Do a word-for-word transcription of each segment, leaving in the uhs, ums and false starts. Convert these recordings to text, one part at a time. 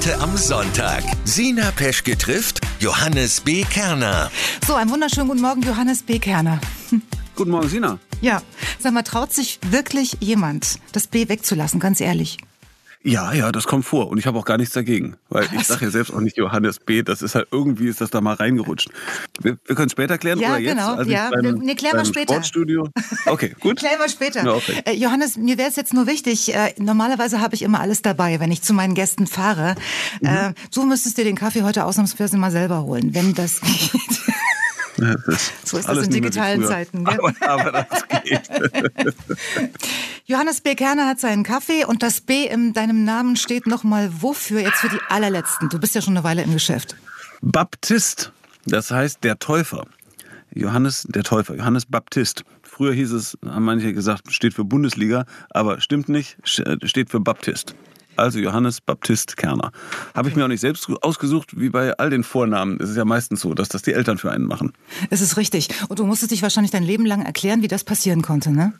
Heute am Sonntag. Sina Peschke trifft Johannes B. Kerner. So, einen wunderschönen guten Morgen, Johannes B. Kerner. Guten Morgen, Sina. Ja, sag mal, traut sich wirklich jemand, das B wegzulassen, ganz ehrlich? Ja, ja, das kommt vor und ich habe auch gar nichts dagegen, weil ich sage ja selbst auch nicht Johannes B., das ist halt irgendwie, ist das da mal reingerutscht. Wir, wir können es später klären ja, oder jetzt? Genau, also ja, beim, nee, klären wir später. Sportstudio. Okay, gut. Klären wir später. Ja, okay. äh, Johannes, mir wäre es jetzt nur wichtig, äh, normalerweise habe ich immer alles dabei, wenn ich zu meinen Gästen fahre. Mhm. Äh, du müsstest dir den Kaffee heute ausnahmsweise mal selber holen, wenn das geht. Ja, das so ist das in digitalen Zeiten. Gell? Aber, aber das geht. Johannes B. Kerner hat seinen Kaffee und das B in deinem Namen steht nochmal wofür, jetzt für die allerletzten. Du bist ja schon eine Weile im Geschäft. Baptist, das heißt der Täufer. Johannes der Täufer, Johannes Baptist. Früher hieß es, haben manche gesagt, steht für Bundesliga, aber stimmt nicht, steht für Baptist. Also Johannes Baptist Kerner. Habe ich mir auch nicht selbst ausgesucht, wie bei all den Vornamen. Es ist ja meistens so, dass das die Eltern für einen machen. Es ist richtig. Und du musstest dich wahrscheinlich dein Leben lang erklären, wie das passieren konnte, ne?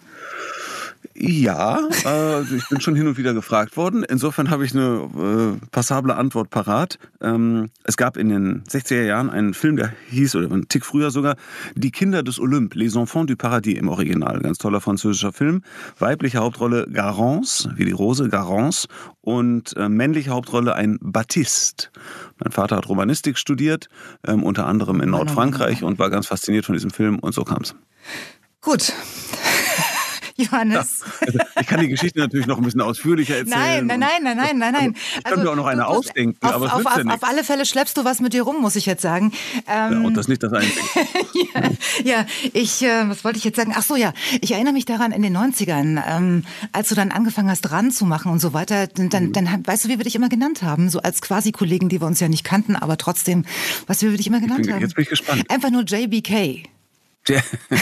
Ja, äh, ich bin schon hin und wieder gefragt worden. Insofern habe ich eine äh, passable Antwort parat. Ähm, es gab in den sechziger Jahren einen Film, der hieß, oder einen Tick früher sogar, Die Kinder des Olymp, Les Enfants du Paradis im Original. Ganz toller französischer Film. Weibliche Hauptrolle Garance, wie die Rose, Garance. Und äh, männliche Hauptrolle ein Baptiste. Mein Vater hat Romanistik studiert, ähm, unter anderem in Nordfrankreich und war ganz fasziniert von diesem Film und so kam es. Gut. Johannes. Ja, also ich kann die Geschichte natürlich noch ein bisschen ausführlicher erzählen. Nein, nein, nein, nein, nein, nein. Ich kann also, mir auch noch eine du, ausdenken, auf, aber es auf, nützt ja auf, nichts. auf alle Fälle schleppst du was mit dir rum, muss ich jetzt sagen. Ähm, ja, und das ist nicht das Einzige. ja, ja, ich, äh, was wollte ich jetzt sagen? Ach so, ja, ich erinnere mich daran in den neunzigern, ähm, als du dann angefangen hast, dran zu machen und so weiter, dann, dann, dann weißt du, wie wir dich immer genannt haben, so als Quasi-Kollegen, die wir uns ja nicht kannten, aber trotzdem, weißt du, wie wir dich immer genannt bin, haben? Jetzt bin ich gespannt. Einfach nur J B K. Ja,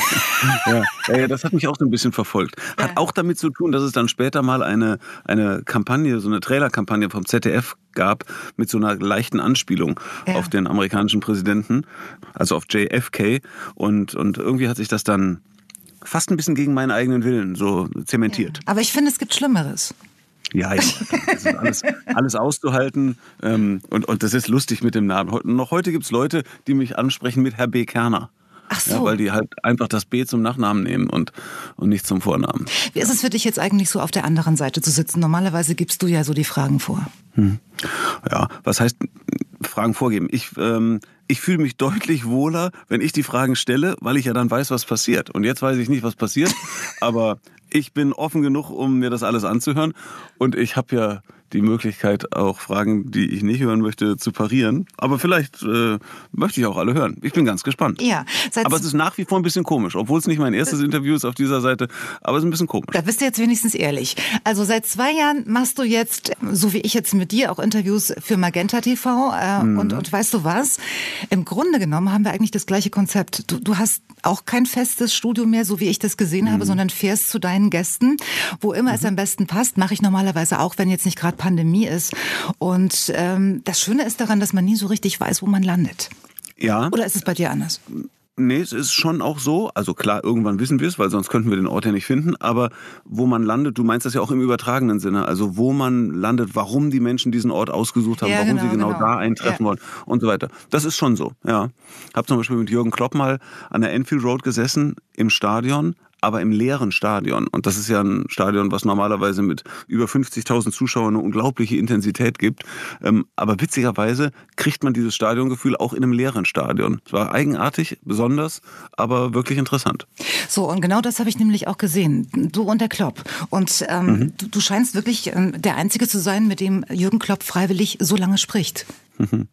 ja, ja, das hat mich auch so ein bisschen verfolgt. Hat ja. auch damit zu tun, dass es dann später mal eine, eine Kampagne, so eine Trailerkampagne vom Z D F gab, mit so einer leichten Anspielung ja. auf den amerikanischen Präsidenten, also auf J F K. Und, und irgendwie hat sich das dann fast ein bisschen gegen meinen eigenen Willen so zementiert. Ja. Aber ich finde, es gibt Schlimmeres. Ja, ja, das ist alles, alles auszuhalten ähm, und, und das ist lustig mit dem Namen. Noch heute gibt es Leute, die mich ansprechen mit Herr B. Kerner. Ach so. Ja, weil die halt einfach das B zum Nachnamen nehmen und, und nicht zum Vornamen. Wie ist es für dich jetzt eigentlich so auf der anderen Seite zu sitzen? Normalerweise gibst du ja so die Fragen vor. Hm. Ja, was heißt Fragen vorgeben? Ich, ähm, ich fühle mich deutlich wohler, wenn ich die Fragen stelle, weil ich ja dann weiß, was passiert. Und jetzt weiß ich nicht, was passiert, aber ich bin offen genug, um mir das alles anzuhören. Und ich habe ja die Möglichkeit, auch Fragen, die ich nicht hören möchte, zu parieren. Aber vielleicht äh, möchte ich auch alle hören. Ich bin ganz gespannt. Ja, aber es ist nach wie vor ein bisschen komisch, obwohl es nicht mein erstes Interview ist auf dieser Seite. Aber es ist ein bisschen komisch. Da bist du jetzt wenigstens ehrlich. Also seit zwei Jahren machst du jetzt, so wie ich jetzt mit dir, auch Interviews für Magenta T V. Äh, mhm. und, und weißt du was? Im Grunde genommen haben wir eigentlich das gleiche Konzept. Du, du hast auch kein festes Studio mehr, so wie ich das gesehen mhm. habe, sondern fährst zu deinen Gästen, wo immer mhm. es am besten passt. Mache ich normalerweise auch, wenn jetzt nicht gerade Pandemie ist. Und ähm, das Schöne ist daran, dass man nie so richtig weiß, wo man landet. Ja. Oder ist es bei dir anders? Nee, es ist schon auch so. Also klar, irgendwann wissen wir es, weil sonst könnten wir den Ort ja nicht finden. Aber wo man landet, du meinst das ja auch im übertragenen Sinne. Also wo man landet, warum die Menschen diesen Ort ausgesucht haben, ja, warum genau, sie genau, genau da eintreffen ja. wollen und so weiter. Das ist schon so, ja. Hab zum Beispiel mit Jürgen Klopp mal an der Anfield Road gesessen im Stadion, aber im leeren Stadion. Und das ist ja ein Stadion, was normalerweise mit über fünfzigtausend Zuschauern eine unglaubliche Intensität gibt. Aber witzigerweise kriegt man dieses Stadiongefühl auch in einem leeren Stadion. Es war eigenartig, besonders, aber wirklich interessant. So, und genau das habe ich nämlich auch gesehen. Du und der Klopp. Und ähm, mhm. du, du scheinst wirklich ähm, der Einzige zu sein, mit dem Jürgen Klopp freiwillig so lange spricht. Mhm.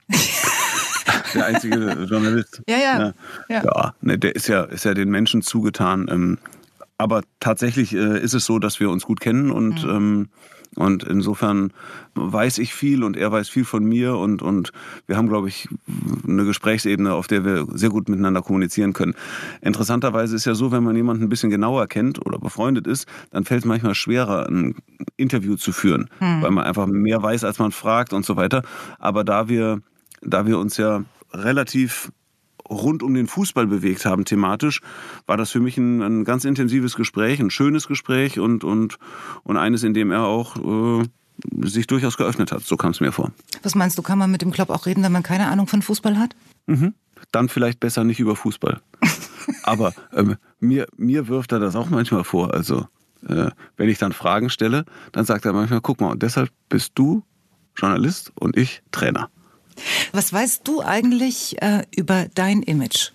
Der einzige Journalist. Ja, ja. Ja, ja. ja ne, der ist ja, ist ja den Menschen zugetan. Ähm, aber tatsächlich äh, ist es so, dass wir uns gut kennen und, mhm. ähm, und insofern weiß ich viel und er weiß viel von mir und, und wir haben, glaube ich, eine Gesprächsebene, auf der wir sehr gut miteinander kommunizieren können. Interessanterweise ist ja so, wenn man jemanden ein bisschen genauer kennt oder befreundet ist, dann fällt es manchmal schwerer, ein Interview zu führen, mhm. weil man einfach mehr weiß, als man fragt und so weiter. Aber da wir Da wir uns ja relativ rund um den Fußball bewegt haben thematisch, war das für mich ein, ein ganz intensives Gespräch, ein schönes Gespräch und, und, und eines, in dem er auch äh, sich durchaus geöffnet hat. So kam es mir vor. Was meinst du, kann man mit dem Klopp auch reden, wenn man keine Ahnung von Fußball hat? Mhm. Dann vielleicht besser nicht über Fußball. Aber ähm, mir, mir wirft er das auch manchmal vor. Also äh, wenn ich dann Fragen stelle, dann sagt er manchmal, guck mal, und deshalb bist du Journalist und ich Trainer. Was weißt du eigentlich äh, über dein Image?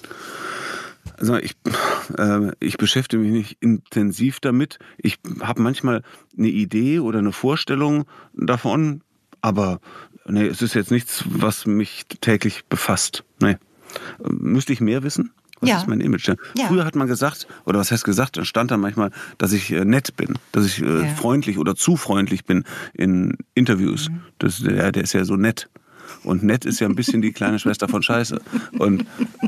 Also ich, äh, ich beschäftige mich nicht intensiv damit. Ich habe manchmal eine Idee oder eine Vorstellung davon, aber nee, es ist jetzt nichts, was mich täglich befasst. Nee. Müsste ich mehr wissen? Was ja. ist mein Image? Ja. Früher hat man gesagt, oder was heißt gesagt, dann stand da manchmal, dass ich äh, nett bin, dass ich äh, ja. freundlich oder zu freundlich bin in Interviews. Mhm. Das, der, der ist ja so nett. Und nett ist ja ein bisschen die kleine Schwester von Scheiße. Und,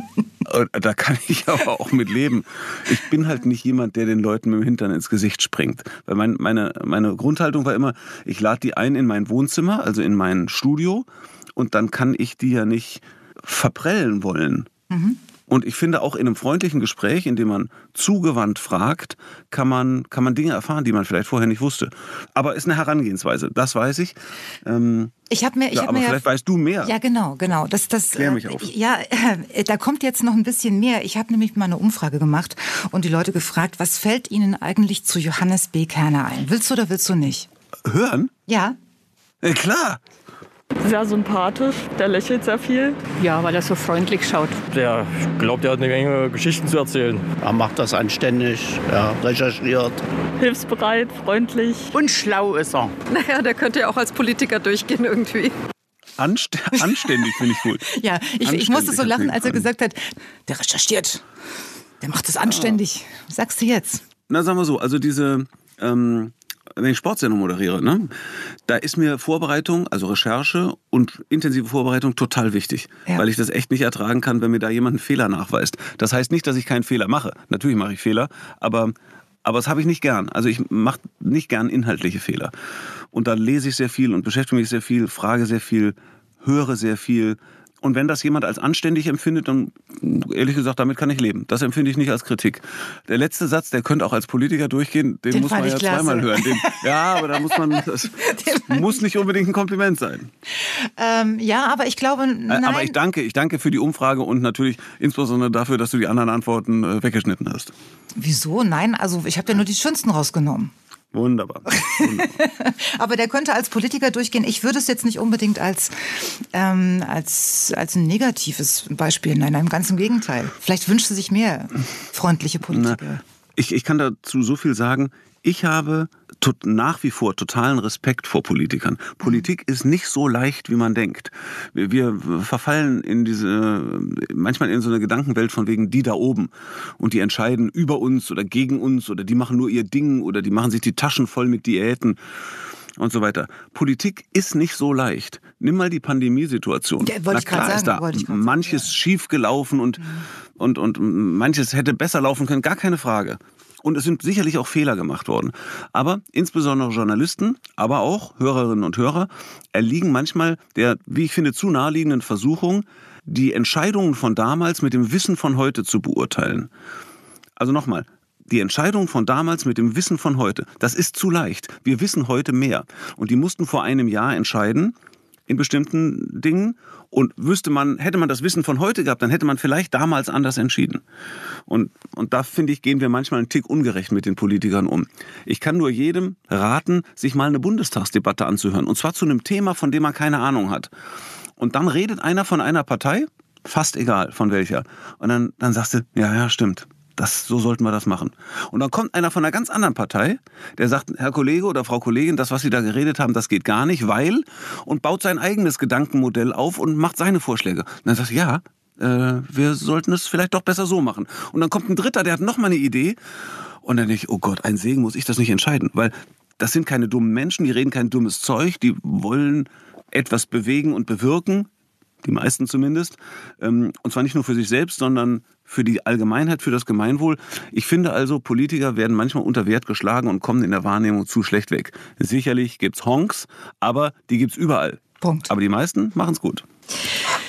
und da kann ich aber auch mit leben. Ich bin halt nicht jemand, der den Leuten mit dem Hintern ins Gesicht springt. Weil mein, meine, meine Grundhaltung war immer, ich lade die ein in mein Wohnzimmer, also in mein Studio. Und dann kann ich die ja nicht verprellen wollen. Mhm. Und ich finde, auch in einem freundlichen Gespräch, in dem man zugewandt fragt, kann man, kann man Dinge erfahren, die man vielleicht vorher nicht wusste. Aber ist eine Herangehensweise, das weiß ich. Ähm, ich habe mir, ich ja, hab aber mir vielleicht ja, weißt du mehr. Ja, genau, genau. Das, das, Klär mich äh, auf. Ja, äh, da kommt jetzt noch ein bisschen mehr. Ich habe nämlich mal eine Umfrage gemacht und die Leute gefragt, was fällt ihnen eigentlich zu Johannes B. Kerner ein? Willst du oder willst du nicht? Hören? Ja. Ja, klar. Sehr sympathisch, der lächelt sehr viel. Ja, weil er so freundlich schaut. Der glaubt, er hat eine Menge Geschichten zu erzählen. Er macht das anständig, ja, recherchiert. Hilfsbereit, freundlich. Und schlau ist er. Naja, der könnte ja auch als Politiker durchgehen irgendwie. Anst- anständig finde ich gut. Ja, ich, ich musste so lachen, als er gesagt hat, der recherchiert, der macht das anständig. Was sagst du jetzt? Na, sagen wir so, also diese... Ähm wenn ich Sportsendung moderiere, ne, da ist mir Vorbereitung, also Recherche und intensive Vorbereitung total wichtig, ja. Weil ich das echt nicht ertragen kann, wenn mir da jemand einen Fehler nachweist. Das heißt nicht, dass ich keinen Fehler mache. Natürlich mache ich Fehler, aber, aber das habe ich nicht gern. Also ich mache nicht gern inhaltliche Fehler. Und da lese ich sehr viel und beschäftige mich sehr viel, frage sehr viel, höre sehr viel. Und wenn das jemand als anständig empfindet, dann, ehrlich gesagt, damit kann ich leben. Das empfinde ich nicht als Kritik. Der letzte Satz, der könnte auch als Politiker durchgehen, den, den muss man ja klasse. zweimal hören. Den, ja, aber da muss man, das muss nicht unbedingt ein Kompliment sein. Ähm, ja, aber ich glaube, nein. Aber ich danke, ich danke für die Umfrage und natürlich insbesondere dafür, dass du die anderen Antworten äh, weggeschnitten hast. Wieso? Nein, also ich habe ja nur die schönsten rausgenommen. Wunderbar. Wunderbar. Aber der könnte als Politiker durchgehen. Ich würde es jetzt nicht unbedingt als, ähm, als, als ein negatives Beispiel nennen. Nein, ganz im Gegenteil. Vielleicht wünscht er sich mehr freundliche Politiker. Na, ich, ich kann dazu so viel sagen. Ich habe tot, nach wie vor totalen Respekt vor Politikern. Politik ist nicht so leicht, wie man denkt. Wir, wir verfallen in diese, manchmal in so eine Gedankenwelt von wegen die da oben. Und die entscheiden über uns oder gegen uns oder die machen nur ihr Ding oder die machen sich die Taschen voll mit Diäten und so weiter. Politik ist nicht so leicht. Nimm mal die Pandemiesituation. Ja, Na klar ist da manches sagen, ja. schief gelaufen und, mhm. und, und manches hätte besser laufen können, gar keine Frage. Und es sind sicherlich auch Fehler gemacht worden. Aber insbesondere Journalisten, aber auch Hörerinnen und Hörer erliegen manchmal der, wie ich finde, zu naheliegenden Versuchung, die Entscheidungen von damals mit dem Wissen von heute zu beurteilen. Also nochmal, die Entscheidung von damals mit dem Wissen von heute, das ist zu leicht. Wir wissen heute mehr. Und die mussten vor einem Jahr entscheiden in bestimmten Dingen. Und wüsste man, hätte man das Wissen von heute gehabt, dann hätte man vielleicht damals anders entschieden. Und, und da, finde ich, gehen wir manchmal einen Tick ungerecht mit den Politikern um. Ich kann nur jedem raten, sich mal eine Bundestagsdebatte anzuhören. Und zwar zu einem Thema, von dem man keine Ahnung hat. Und dann redet einer von einer Partei, fast egal von welcher. Und dann, dann sagst du, ja, ja, stimmt. Das, so sollten wir das machen. Und dann kommt einer von einer ganz anderen Partei, der sagt, Herr Kollege oder Frau Kollegin, das, was Sie da geredet haben, das geht gar nicht, weil, und baut sein eigenes Gedankenmodell auf und macht seine Vorschläge. Und dann sagt er, ja, äh, wir sollten es vielleicht doch besser so machen. Und dann kommt ein Dritter, der hat noch mal eine Idee. Und dann denke ich, oh Gott, ein Segen, muss ich das nicht entscheiden. Weil das sind keine dummen Menschen, die reden kein dummes Zeug, die wollen etwas bewegen und bewirken. Die meisten zumindest. Und zwar nicht nur für sich selbst, sondern für die Allgemeinheit, für das Gemeinwohl. Ich finde also, Politiker werden manchmal unter Wert geschlagen und kommen in der Wahrnehmung zu schlecht weg. Sicherlich gibt's Honks, aber die gibt's überall. Punkt. Aber die meisten machen's gut. Ähm,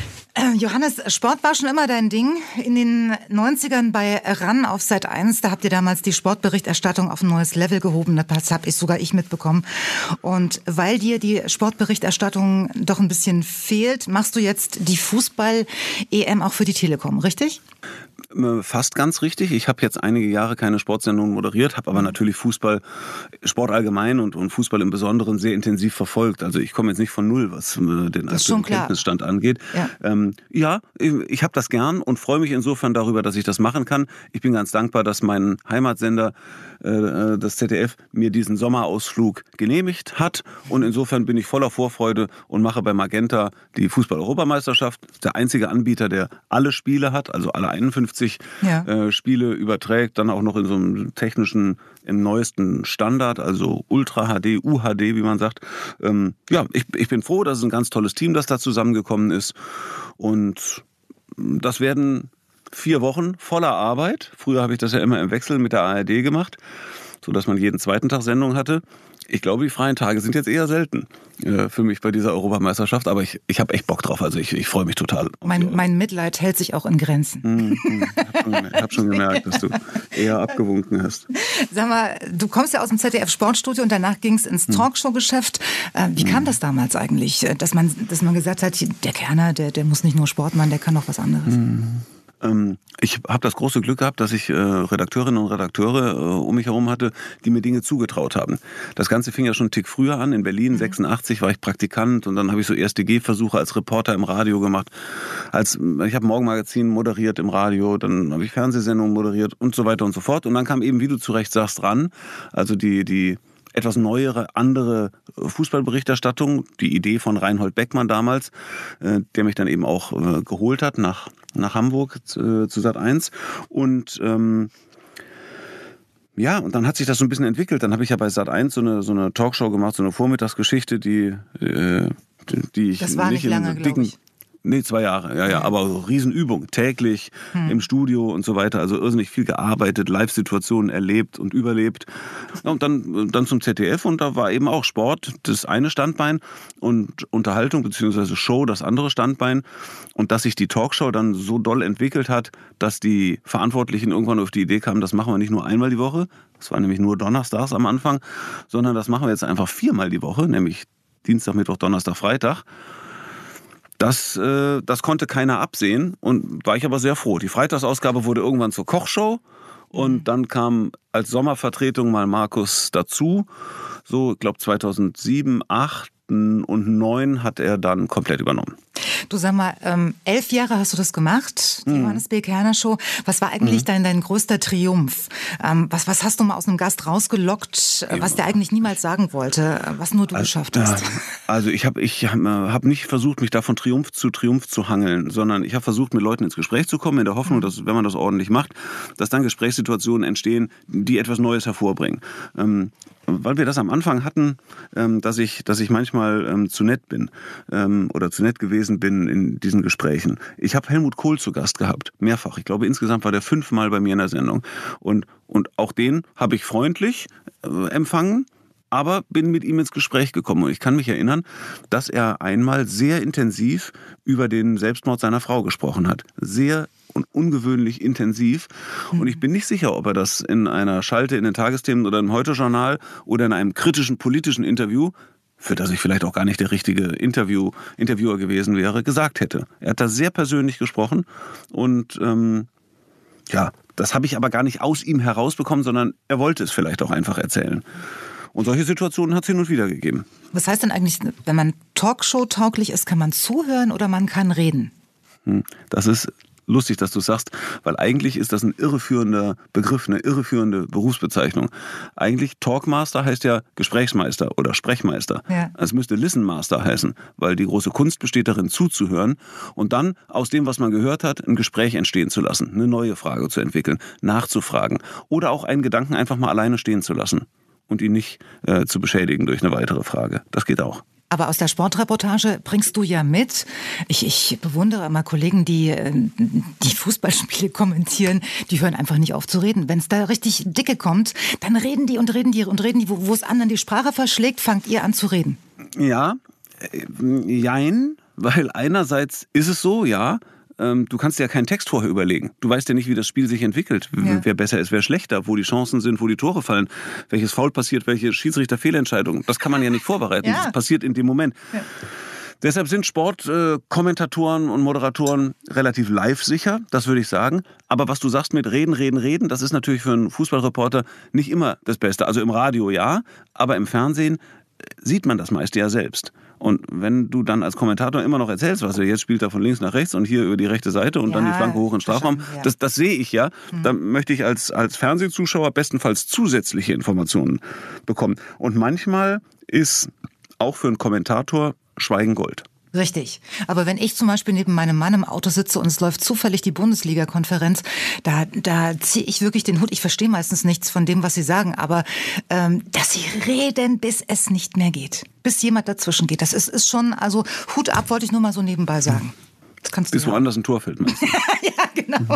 Johannes, Sport war schon immer dein Ding. In den neunzigern bei R A N auf Sat eins, da habt ihr damals die Sportberichterstattung auf ein neues Level gehoben. Das habe ich sogar ich mitbekommen. Und weil dir die Sportberichterstattung doch ein bisschen fehlt, machst du jetzt die Fußball-E M auch für die Telekom, richtig? Fast ganz richtig. Ich habe jetzt einige Jahre keine Sportsendungen moderiert, habe aber natürlich Fußball, Sport allgemein und, und Fußball im Besonderen sehr intensiv verfolgt. Also ich komme jetzt nicht von null, was äh, den aktuellen Kenntnisstand angeht. Ja, ähm, ja ich, ich habe das gern und freue mich insofern darüber, dass ich das machen kann. Ich bin ganz dankbar, dass mein Heimatsender, äh, das Z D F, mir diesen Sommerausflug genehmigt hat. Und insofern bin ich voller Vorfreude und mache bei Magenta die Fußball-Europameisterschaft. Der einzige Anbieter, der alle Spiele hat, also alle einundfünfzig ja. äh, Spiele überträgt, dann auch noch in so einem technischen, im neuesten Standard, also Ultra H D, U H D, wie man sagt. Ähm, ja, ich, ich bin froh, dass es ein ganz tolles Team, das da zusammengekommen ist. Und das werden vier Wochen voller Arbeit. Früher habe ich das ja immer im Wechsel mit der A R D gemacht, sodass man jeden zweiten Tag Sendung hatte. Ich glaube, die freien Tage sind jetzt eher selten äh, für mich bei dieser Europameisterschaft, aber ich, ich habe echt Bock drauf, also ich, ich freue mich total. Mein, mein Mitleid hält sich auch in Grenzen. Mhm, ich habe schon, hab schon gemerkt, dass du eher abgewunken hast. Sag mal, du kommst ja aus dem Z D F-Sportstudio und danach ging es ins Talkshow-Geschäft. Äh, wie kam das damals eigentlich, dass man, dass man gesagt hat, der Kerner, der, der muss nicht nur Sport machen, der kann auch was anderes? Mhm. Ich habe das große Glück gehabt, dass ich äh, Redakteurinnen und Redakteure äh, um mich herum hatte, die mir Dinge zugetraut haben. Das Ganze fing ja schon einen Tick früher an. In Berlin, mhm. sechsundachtzig, war ich Praktikant und dann habe ich so erste Gehversuche als Reporter im Radio gemacht. Als, ich habe Morgenmagazin moderiert im Radio, dann habe ich Fernsehsendungen moderiert und so weiter und so fort. Und dann kam eben, wie du zu Recht sagst, ran, also die die etwas neuere, andere Fußballberichterstattung, die Idee von Reinhold Beckmann damals, äh, der mich dann eben auch äh, geholt hat nach, nach Hamburg äh, zu Sat eins. Und ähm, ja, und dann hat sich das so ein bisschen entwickelt. Dann habe ich ja bei Sat eins so eine, so eine Talkshow gemacht, so eine Vormittagsgeschichte, die, äh, die, die ich das war nicht, nicht lange, in dicken... Nee, zwei Jahre, ja, ja, aber so Riesenübung, täglich hm. im Studio und so weiter, also irrsinnig viel gearbeitet, Live-Situationen erlebt und überlebt. Und dann, dann zum Z D F und da war eben auch Sport das eine Standbein und Unterhaltung bzw. Show das andere Standbein. Und dass sich die Talkshow dann so doll entwickelt hat, dass die Verantwortlichen irgendwann auf die Idee kamen, das machen wir nicht nur einmal die Woche, das war nämlich nur donnerstags am Anfang, sondern das machen wir jetzt einfach viermal die Woche, nämlich Dienstag, Mittwoch, Donnerstag, Freitag. Das, äh, das konnte keiner absehen und war ich aber sehr froh. Die Freitagsausgabe wurde irgendwann zur Kochshow und dann kam als Sommervertretung mal Markus dazu. So, ich glaube zweitausendsieben, acht und neun hat er dann komplett übernommen. Du sag mal, ähm, elf Jahre hast du das gemacht, die mhm. Johannes B. Kerner Show. Was war eigentlich mhm. dein, dein größter Triumph? Ähm, was, was hast du mal aus einem Gast rausgelockt, ja. was der eigentlich niemals sagen wollte, was nur du also, geschafft hast? Äh, also ich habe ich hab, hab nicht versucht, mich da von Triumph zu Triumph zu hangeln, sondern ich habe versucht, mit Leuten ins Gespräch zu kommen, in der Hoffnung, mhm. dass, wenn man das ordentlich macht, dass dann Gesprächssituationen entstehen, die etwas Neues hervorbringen. Ähm, weil wir das am Anfang hatten, ähm, dass ich, dass ich manchmal ähm, zu nett bin ähm, oder zu nett gewesen bin in diesen Gesprächen. Ich habe Helmut Kohl zu Gast gehabt, mehrfach. Ich glaube, insgesamt war der fünfmal bei mir in der Sendung. Und, und auch den habe ich freundlich äh, empfangen, aber bin mit ihm ins Gespräch gekommen. Und ich kann mich erinnern, dass er einmal sehr intensiv über den Selbstmord seiner Frau gesprochen hat. Sehr und ungewöhnlich intensiv. Und ich bin nicht sicher, ob er das in einer Schalte in den Tagesthemen oder im Heute-Journal oder in einem kritischen politischen Interview, für das ich vielleicht auch gar nicht der richtige Interview, Interviewer gewesen wäre, gesagt hätte. Er hat da sehr persönlich gesprochen und ähm, ja, das habe ich aber gar nicht aus ihm herausbekommen, sondern er wollte es vielleicht auch einfach erzählen. Und solche Situationen hat es hin und wieder gegeben. Was heißt denn eigentlich, wenn man Talkshow-tauglich ist, kann man zuhören oder man kann reden? Das ist lustig, dass du sagst, weil eigentlich ist das ein irreführender Begriff, eine irreführende Berufsbezeichnung. Eigentlich Talkmaster heißt ja Gesprächsmeister oder Sprechmeister. Ja. Es müsste Listenmaster heißen, weil die große Kunst besteht darin, zuzuhören und dann aus dem, was man gehört hat, ein Gespräch entstehen zu lassen, eine neue Frage zu entwickeln, nachzufragen oder auch einen Gedanken einfach mal alleine stehen zu lassen und ihn nicht äh, zu beschädigen durch eine weitere Frage. Das geht auch. Aber aus der Sportreportage bringst du ja mit. Ich, ich bewundere immer Kollegen, die die Fußballspiele kommentieren, die hören einfach nicht auf zu reden. Wenn es da richtig dicke kommt, dann reden die und reden die und reden die. Wo es anderen die Sprache verschlägt, fangt ihr an zu reden. Ja, jein, weil einerseits ist es so, ja, ähm, du kannst dir ja keinen Text vorher überlegen. Du weißt ja nicht, wie das Spiel sich entwickelt, ja. wer besser ist, wer schlechter, wo die Chancen sind, wo die Tore fallen, welches Foul passiert, welche Schiedsrichter-Fehlentscheidungen. Das kann man ja nicht vorbereiten, ja. Das passiert in dem Moment. Ja. Deshalb sind Sportkommentatoren äh, und Moderatoren relativ live-sicher, das würde ich sagen. Aber was du sagst mit Reden, Reden, Reden, das ist natürlich für einen Fußballreporter nicht immer das Beste. Also im Radio ja, aber im Fernsehen sieht man das meiste ja selbst. Und wenn du dann als Kommentator immer noch erzählst, was er jetzt spielt, da von links nach rechts und hier über die rechte Seite und ja, dann die Flanke hoch in den Strafraum, ja. das, das sehe ich ja. Mhm. Dann möchte ich als, als Fernsehzuschauer bestenfalls zusätzliche Informationen bekommen. Und manchmal ist auch für einen Kommentator Schweigen Gold. Richtig. Aber wenn ich zum Beispiel neben meinem Mann im Auto sitze und es läuft zufällig die Bundesliga-Konferenz, da, da ziehe ich wirklich den Hut. Ich verstehe meistens nichts von dem, was sie sagen, aber ähm, dass sie reden, bis es nicht mehr geht. Bis jemand dazwischen geht. Das ist, ist schon, also Hut ab, wollte ich nur mal so nebenbei sagen. Das kannst du bis woanders ein Tor fällt, meinst du? Ja, genau.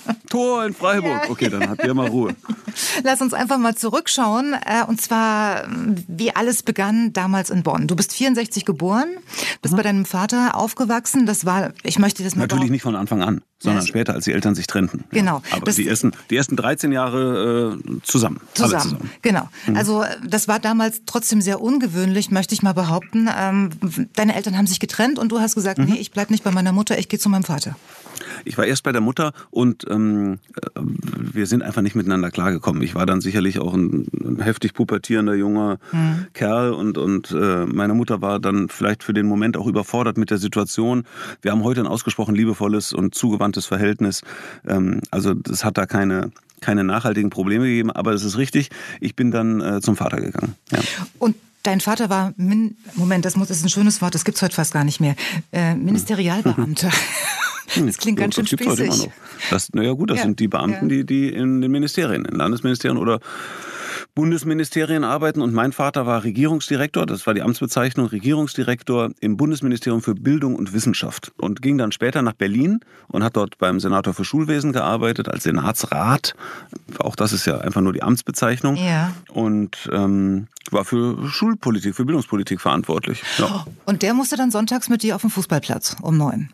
Tor in Freiburg. Ja. Okay, dann habt ihr mal Ruhe. Lass uns einfach mal zurückschauen. Und zwar, wie alles begann damals in Bonn. Du bist vierundsechzig geboren, bist mhm. bei deinem Vater aufgewachsen. Das war, ich möchte das mal Natürlich behaupten. Nicht von Anfang an, sondern ja. später, als die Eltern sich trennten. Genau. Aber das die, ersten, die ersten dreizehn Jahre äh, zusammen. Zusammen. Alle zusammen. Genau. Mhm. Also das war damals trotzdem sehr ungewöhnlich, möchte ich mal behaupten. Ähm, deine Eltern haben sich getrennt und du hast gesagt, mhm. nee, ich bleib nicht bei meiner Mutter, ich gehe zu meinem Vater. Ich war erst bei der Mutter und ähm, wir sind einfach nicht miteinander klargekommen. Ich war dann sicherlich auch ein, ein heftig pubertierender junger mhm. Kerl und, und äh, meine Mutter war dann vielleicht für den Moment auch überfordert mit der Situation. Wir haben heute ein ausgesprochen liebevolles und zugewandtes Verhältnis. Ähm, also das hat da keine... keine nachhaltigen Probleme gegeben, aber es ist richtig, ich bin dann äh, zum Vater gegangen. Ja. Und dein Vater war, Min- Moment, das, muss, das ist ein schönes Wort, das gibt's heute fast gar nicht mehr, äh, Ministerialbeamter. Das klingt ganz schön das gibt's spießig. Heute immer noch. Das, naja gut, das ja. sind die Beamten, ja. die, die in den Ministerien, in Landesministerien oder Bundesministerien arbeiten. Und mein Vater war Regierungsdirektor, das war die Amtsbezeichnung, Regierungsdirektor im Bundesministerium für Bildung und Wissenschaft. Und ging dann später nach Berlin und hat dort beim Senator für Schulwesen gearbeitet, als Senatsrat. Auch das ist ja einfach nur die Amtsbezeichnung. Ja. Und ähm, war für Schulpolitik, für Bildungspolitik verantwortlich. Ja. Und der musste dann sonntags mit dir auf dem Fußballplatz um neun.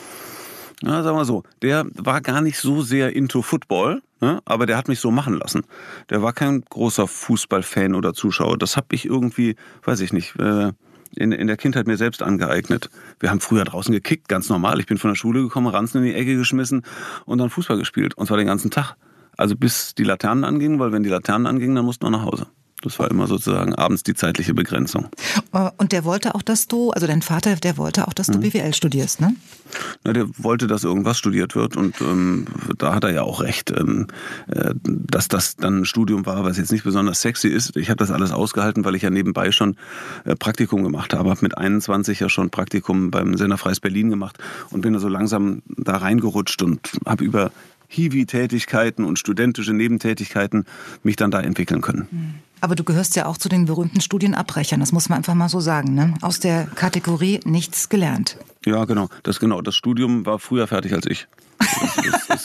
Ja, sagen wir so, der war gar nicht so sehr into Football, ne, aber der hat mich so machen lassen. Der war kein großer Fußballfan oder Zuschauer. Das habe ich irgendwie, weiß ich nicht, äh, in, in der Kindheit mir selbst angeeignet. Wir haben früher draußen gekickt, ganz normal. Ich bin von der Schule gekommen, Ranzen in die Ecke geschmissen und dann Fußball gespielt. Und zwar den ganzen Tag. Also bis die Laternen angingen, weil wenn die Laternen angingen, dann mussten wir nach Hause. Das war immer sozusagen abends die zeitliche Begrenzung. Und der wollte auch, dass du, also dein Vater, der wollte auch, dass du mhm. B W L studierst, ne? Na, der wollte, dass irgendwas studiert wird und ähm, da hat er ja auch recht, ähm, äh, dass das dann ein Studium war, was jetzt nicht besonders sexy ist. Ich habe das alles ausgehalten, weil ich ja nebenbei schon äh, Praktikum gemacht habe. Habe mit einundzwanzig ja schon Praktikum beim Sender Freies Berlin gemacht und bin da so langsam da reingerutscht und habe über Hiwi-Tätigkeiten und studentische Nebentätigkeiten mich dann da entwickeln können. Aber du gehörst ja auch zu den berühmten Studienabbrechern, das muss man einfach mal so sagen, ne? Aus der Kategorie nichts gelernt. Ja, genau. Das, genau. Das Studium war früher fertig als ich. Das, das, das,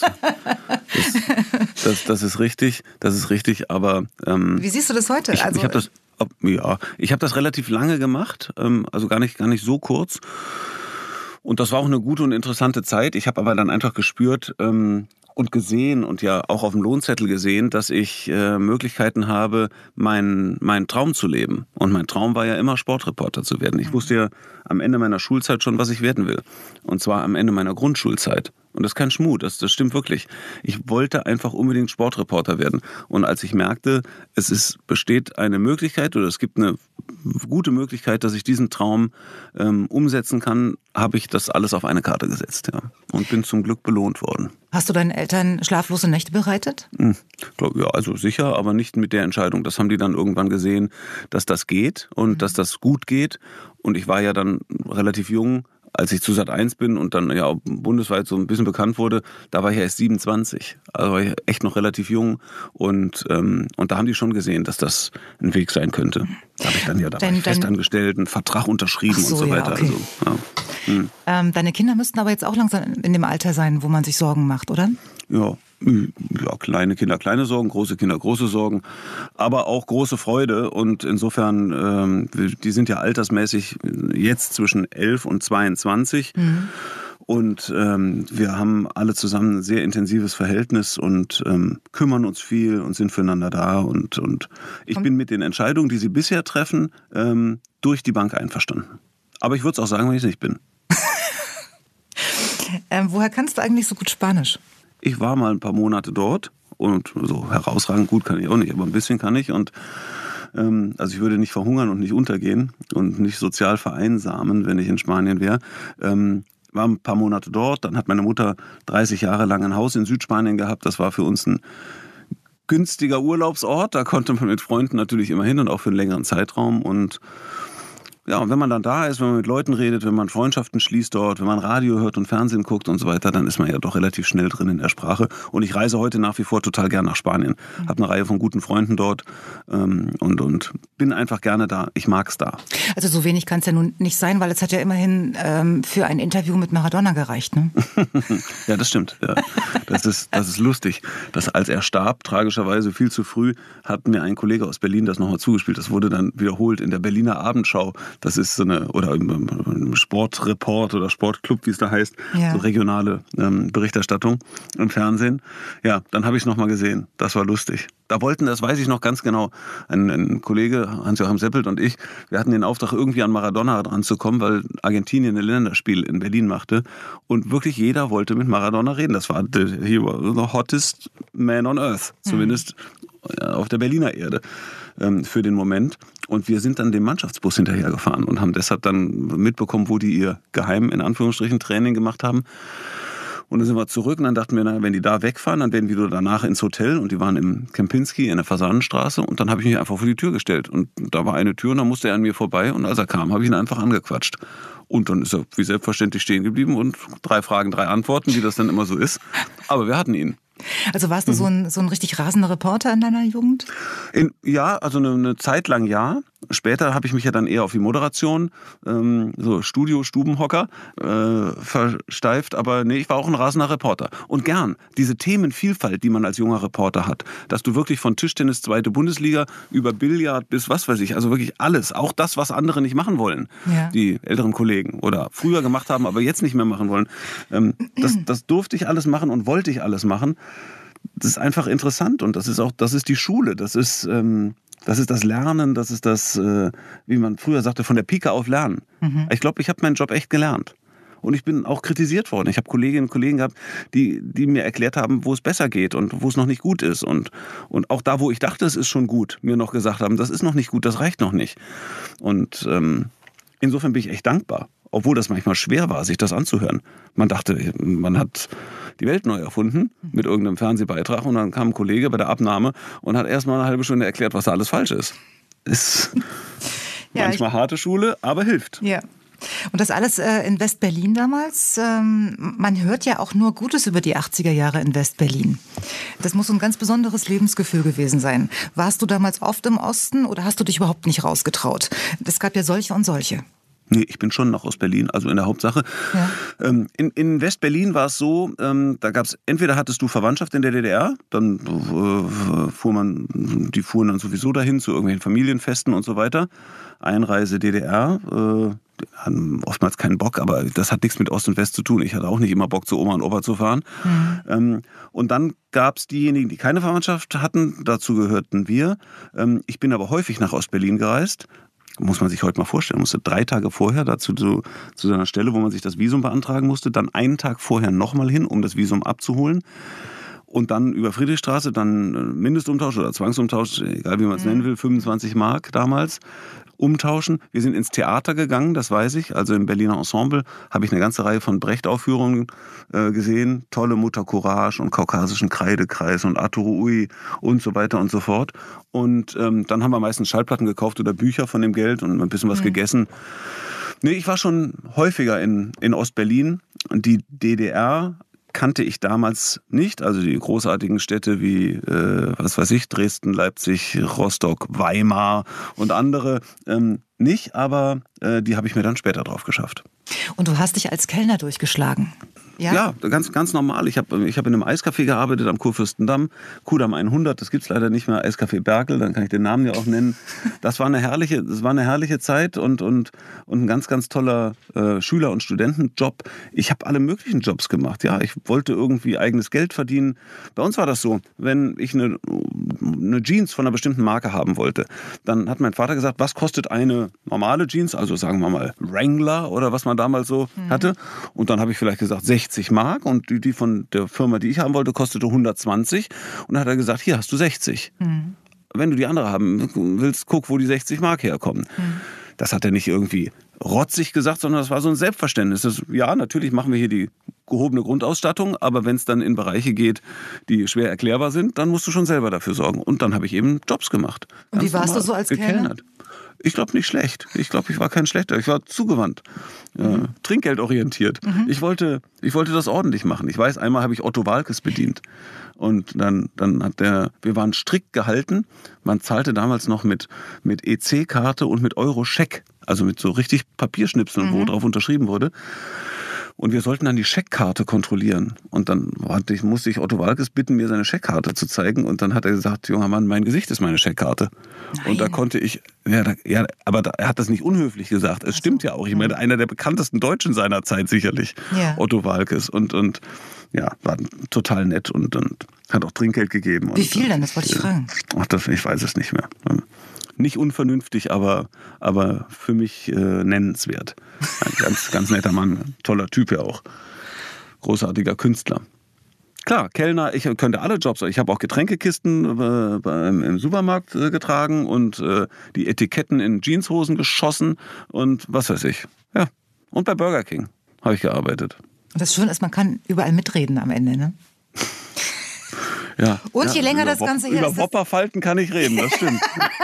das, das, das ist richtig, das ist richtig, aber... Ähm, Wie siehst du das heute? Ich, also, ich habe das, ja, ich habe das relativ lange gemacht, ähm, also gar nicht, gar nicht so kurz. Und das war auch eine gute und interessante Zeit. Ich habe aber dann einfach gespürt... Ähm, und gesehen und ja auch auf dem Lohnzettel gesehen, dass ich äh, Möglichkeiten habe, meinen meinen Traum zu leben. Und mein Traum war ja immer, Sportreporter zu werden. Ich wusste ja am Ende meiner Schulzeit schon, was ich werden will. Und zwar am Ende meiner Grundschulzeit. Und das ist kein Schmuh, das, das stimmt wirklich. Ich wollte einfach unbedingt Sportreporter werden. Und als ich merkte, es ist, besteht eine Möglichkeit oder es gibt eine gute Möglichkeit, dass ich diesen Traum ähm, umsetzen kann, habe ich das alles auf eine Karte gesetzt. Ja. Und bin zum Glück belohnt worden. Hast du deinen Eltern schlaflose Nächte bereitet? Hm, glaub, ja, also sicher, aber nicht mit der Entscheidung. Das haben die dann irgendwann gesehen, dass das geht und mhm. dass das gut geht. Und ich war ja dann relativ jung, als ich zu Sat eins bin und dann ja bundesweit so ein bisschen bekannt wurde, da war ich ja erst siebenundzwanzig. Also war ich echt noch relativ jung. Und, ähm, und da haben die schon gesehen, dass das ein Weg sein könnte. Da habe ich dann ja da dein, fest angestellt, einen Vertrag unterschrieben so, und so weiter. Ja, okay. Also, ja. hm. ähm, deine Kinder müssten aber jetzt auch langsam in dem Alter sein, wo man sich Sorgen macht, oder? Ja, ja, kleine Kinder, kleine Sorgen, große Kinder, große Sorgen, aber auch große Freude. Und insofern, ähm, die sind ja altersmäßig jetzt zwischen elf und zweiundzwanzig. Mhm. Und ähm, wir haben alle zusammen ein sehr intensives Verhältnis und ähm, kümmern uns viel und sind füreinander da. Und, und ich bin mit den Entscheidungen, die sie bisher treffen, ähm, durch die Bank einverstanden. Aber ich würde es auch sagen, wenn ich es nicht bin. ähm, woher kannst du eigentlich so gut Spanisch? Ich war mal ein paar Monate dort und so herausragend gut kann ich auch nicht, aber ein bisschen kann ich. Und ähm, also ich würde nicht verhungern und nicht untergehen und nicht sozial vereinsamen, wenn ich in Spanien wäre. Ähm, war ein paar Monate dort, dann hat meine Mutter dreißig Jahre lang ein Haus in Südspanien gehabt. Das war für uns ein günstiger Urlaubsort. Da konnte man mit Freunden natürlich immer hin und auch für einen längeren Zeitraum. Und ja, und wenn man dann da ist, wenn man mit Leuten redet, wenn man Freundschaften schließt dort, wenn man Radio hört und Fernsehen guckt und so weiter, dann ist man ja doch relativ schnell drin in der Sprache. Und ich reise heute nach wie vor total gern nach Spanien. Mhm. Habe eine Reihe von guten Freunden dort ähm, und, und bin einfach gerne da. Ich mag's da. Also so wenig kann es ja nun nicht sein, weil es hat ja immerhin ähm, für ein Interview mit Maradona gereicht, ne? Ja, das stimmt. Ja. Das ist, das ist lustig. Das, als er starb, tragischerweise viel zu früh, hat mir ein Kollege aus Berlin das nochmal zugespielt. Das wurde dann wiederholt in der Berliner Abendschau. Das ist so eine, oder im Sportreport oder Sportclub, wie es da heißt, ja. So regionale ähm, Berichterstattung im Fernsehen. Ja, dann habe ich es nochmal gesehen. Das war lustig. Da wollten, das weiß ich noch ganz genau, ein, ein Kollege, Hans-Joachim Seppelt und ich, wir hatten den Auftrag, irgendwie an Maradona dran zu kommen, weil Argentinien ein Länderspiel in Berlin machte und wirklich jeder wollte mit Maradona reden. Das war the, he was the hottest man on earth, zumindest mhm. auf der Berliner Erde ähm, für den Moment. Und wir sind dann dem Mannschaftsbus hinterhergefahren und haben deshalb dann mitbekommen, wo die ihr geheim, in Anführungsstrichen, Training gemacht haben. Und dann sind wir zurück und dann dachten wir, na, wenn die da wegfahren, dann werden wir wieder danach ins Hotel. Und die waren im Kempinski in der Fasanenstraße. Und dann habe ich mich einfach vor die Tür gestellt. Und da war eine Tür und dann musste er an mir vorbei. Und als er kam, habe ich ihn einfach angequatscht. Und dann ist er wie selbstverständlich stehen geblieben und drei Fragen, drei Antworten, wie das dann immer so ist. Aber wir hatten ihn. Also warst du mhm. so ein, so ein richtig rasender Reporter in deiner Jugend? In, ja, also eine, eine Zeit lang ja. Später habe ich mich ja dann eher auf die Moderation, ähm, so Studio, Stubenhocker, äh, versteift. Aber nee, ich war auch ein rasender Reporter. Und gern diese Themenvielfalt, die man als junger Reporter hat. Dass du wirklich von Tischtennis, zweite Bundesliga, über Billard bis was weiß ich, also wirklich alles. Auch das, was andere nicht machen wollen. Ja. Die älteren Kollegen oder früher gemacht haben, aber jetzt nicht mehr machen wollen. Ähm, das, das durfte ich alles machen und wollte ich alles machen. Das ist einfach interessant und das ist auch, das ist die Schule. Das ist... Ähm, Das ist das Lernen, das ist das, äh, wie man früher sagte, von der Pike auf lernen. Mhm. Ich glaube, ich habe meinen Job echt gelernt. Und ich bin auch kritisiert worden. Ich habe Kolleginnen und Kollegen gehabt, die, die mir erklärt haben, wo es besser geht und wo es noch nicht gut ist. Und, und auch da, wo ich dachte, es ist schon gut, mir noch gesagt haben, das ist noch nicht gut, das reicht noch nicht. Und ähm, insofern bin ich echt dankbar. Obwohl das manchmal schwer war, sich das anzuhören. Man dachte, man hat die Welt neu erfunden mit irgendeinem Fernsehbeitrag und dann kam ein Kollege bei der Abnahme und hat erst mal eine halbe Stunde erklärt, was da alles falsch ist. Ist ja, manchmal harte Schule, aber hilft. Ja. Und das alles äh, in West-Berlin damals. Ähm, man hört ja auch nur Gutes über die achtziger Jahre in West-Berlin. Das muss ein ganz besonderes Lebensgefühl gewesen sein. Warst du damals oft im Osten oder hast du dich überhaupt nicht rausgetraut? Es gab ja solche und solche. Nee, ich bin schon noch aus Berlin, also in der Hauptsache. Ja. Ähm, in, in West-Berlin war es so, ähm, da gab es, entweder hattest du Verwandtschaft in der D D R, dann äh, fuhr man, die fuhren dann sowieso dahin zu irgendwelchen Familienfesten und so weiter. Einreise D D R, äh, hatten oftmals keinen Bock, aber das hat nichts mit Ost und West zu tun. Ich hatte auch nicht immer Bock, zu Oma und Opa zu fahren. Mhm. Ähm, und dann gab es diejenigen, die keine Verwandtschaft hatten, dazu gehörten wir. Ähm, ich bin aber häufig nach Ost-Berlin gereist. Muss man sich heute mal vorstellen, musste drei Tage vorher dazu zu, zu einer Stelle, wo man sich das Visum beantragen musste, dann einen Tag vorher nochmal hin, um das Visum abzuholen und dann über Friedrichstraße dann Mindestumtausch oder Zwangsumtausch, egal wie man es nennen will, fünfundzwanzig Mark damals, umtauschen. Wir sind ins Theater gegangen, das weiß ich. Also im Berliner Ensemble habe ich eine ganze Reihe von Brecht-Aufführungen äh, gesehen. Tolle Mutter Courage und Kaukasischen Kreidekreis und Arturo Ui und so weiter und so fort. Und ähm, dann haben wir meistens Schallplatten gekauft oder Bücher von dem Geld und ein bisschen was mhm. gegessen. Nee, ich war schon häufiger in, in Ost-Berlin. Die D D R kannte ich damals nicht, also die großartigen Städte wie, äh, was weiß ich, Dresden, Leipzig, Rostock, Weimar und andere ähm, nicht, aber äh, die habe ich mir dann später drauf geschafft. Und du hast dich als Kellner durchgeschlagen? Ja, ja ganz, ganz normal. Ich habe ich hab in einem Eiscafé gearbeitet am Kurfürstendamm, Kudamm hundert, das gibt's leider nicht mehr, Eiscafé Berkel, dann kann ich den Namen ja auch nennen. Das war eine herrliche, das war eine herrliche Zeit und, und, und ein ganz, ganz toller äh, Schüler- und Studentenjob. Ich habe alle möglichen Jobs gemacht. Ja, ich wollte irgendwie eigenes Geld verdienen. Bei uns war das so, wenn ich eine, eine Jeans von einer bestimmten Marke haben wollte, dann hat mein Vater gesagt, was kostet eine normale Jeans, also sagen wir mal Wrangler oder was man damals so mhm. hatte. Und dann habe ich vielleicht gesagt sechzig Mark und die, die von der Firma, die ich haben wollte, kostete hundertzwanzig. Und dann hat er gesagt, hier hast du sechzig. Mhm. Wenn du die andere haben willst, guck, wo die sechzig Mark herkommen. Mhm. Das hat er nicht irgendwie rotzig gesagt, sondern das war so ein Selbstverständnis. Das, ja, natürlich machen wir hier die gehobene Grundausstattung, aber wenn es dann in Bereiche geht, die schwer erklärbar sind, dann musst du schon selber dafür sorgen. Und dann habe ich eben Jobs gemacht. Und wie warst du so als Kellner? Ich glaube nicht schlecht. Ich glaube, ich war kein Schlechter. Ich war zugewandt, mhm. äh, trinkgeldorientiert. Mhm. Ich wollte, ich wollte das ordentlich machen. Ich weiß, einmal habe ich Otto Walkes bedient. Und dann, dann hat der, wir waren strikt gehalten. Man zahlte damals noch mit, mit E C-Karte und mit Euro-Scheck. Also mit so richtig Papierschnipseln, mhm. wo drauf unterschrieben wurde. Und wir sollten dann die Scheckkarte kontrollieren. Und dann hatte ich, musste ich Otto Walkes bitten, mir seine Scheckkarte zu zeigen. Und dann hat er gesagt, junger Mann, mein Gesicht ist meine Scheckkarte. Nein. Und da konnte ich, ja, da, ja aber da, er hat das nicht unhöflich gesagt. Es stimmt ja auch. Ich meine, einer der bekanntesten Deutschen seiner Zeit sicherlich, ja. Otto Walkes. Und, und ja, war total nett und, und hat auch Trinkgeld gegeben. Wie viel denn? Das wollte ich fragen. Ach, das, ich weiß es nicht mehr. Nicht unvernünftig, aber, aber für mich äh, nennenswert. Ein ganz, ganz netter Mann, toller Typ ja auch. Großartiger Künstler. Klar, Kellner, ich könnte alle Jobs, ich habe auch Getränkekisten äh, beim, im Supermarkt äh, getragen und äh, die Etiketten in Jeanshosen geschossen und was weiß ich. Ja. Und bei Burger King habe ich gearbeitet. Und das Schöne ist, man kann überall mitreden am Ende, ne? Ja, und ja, je länger das Wop- Ganze her über ist. Über Wopperfalten kann ich reden, das stimmt.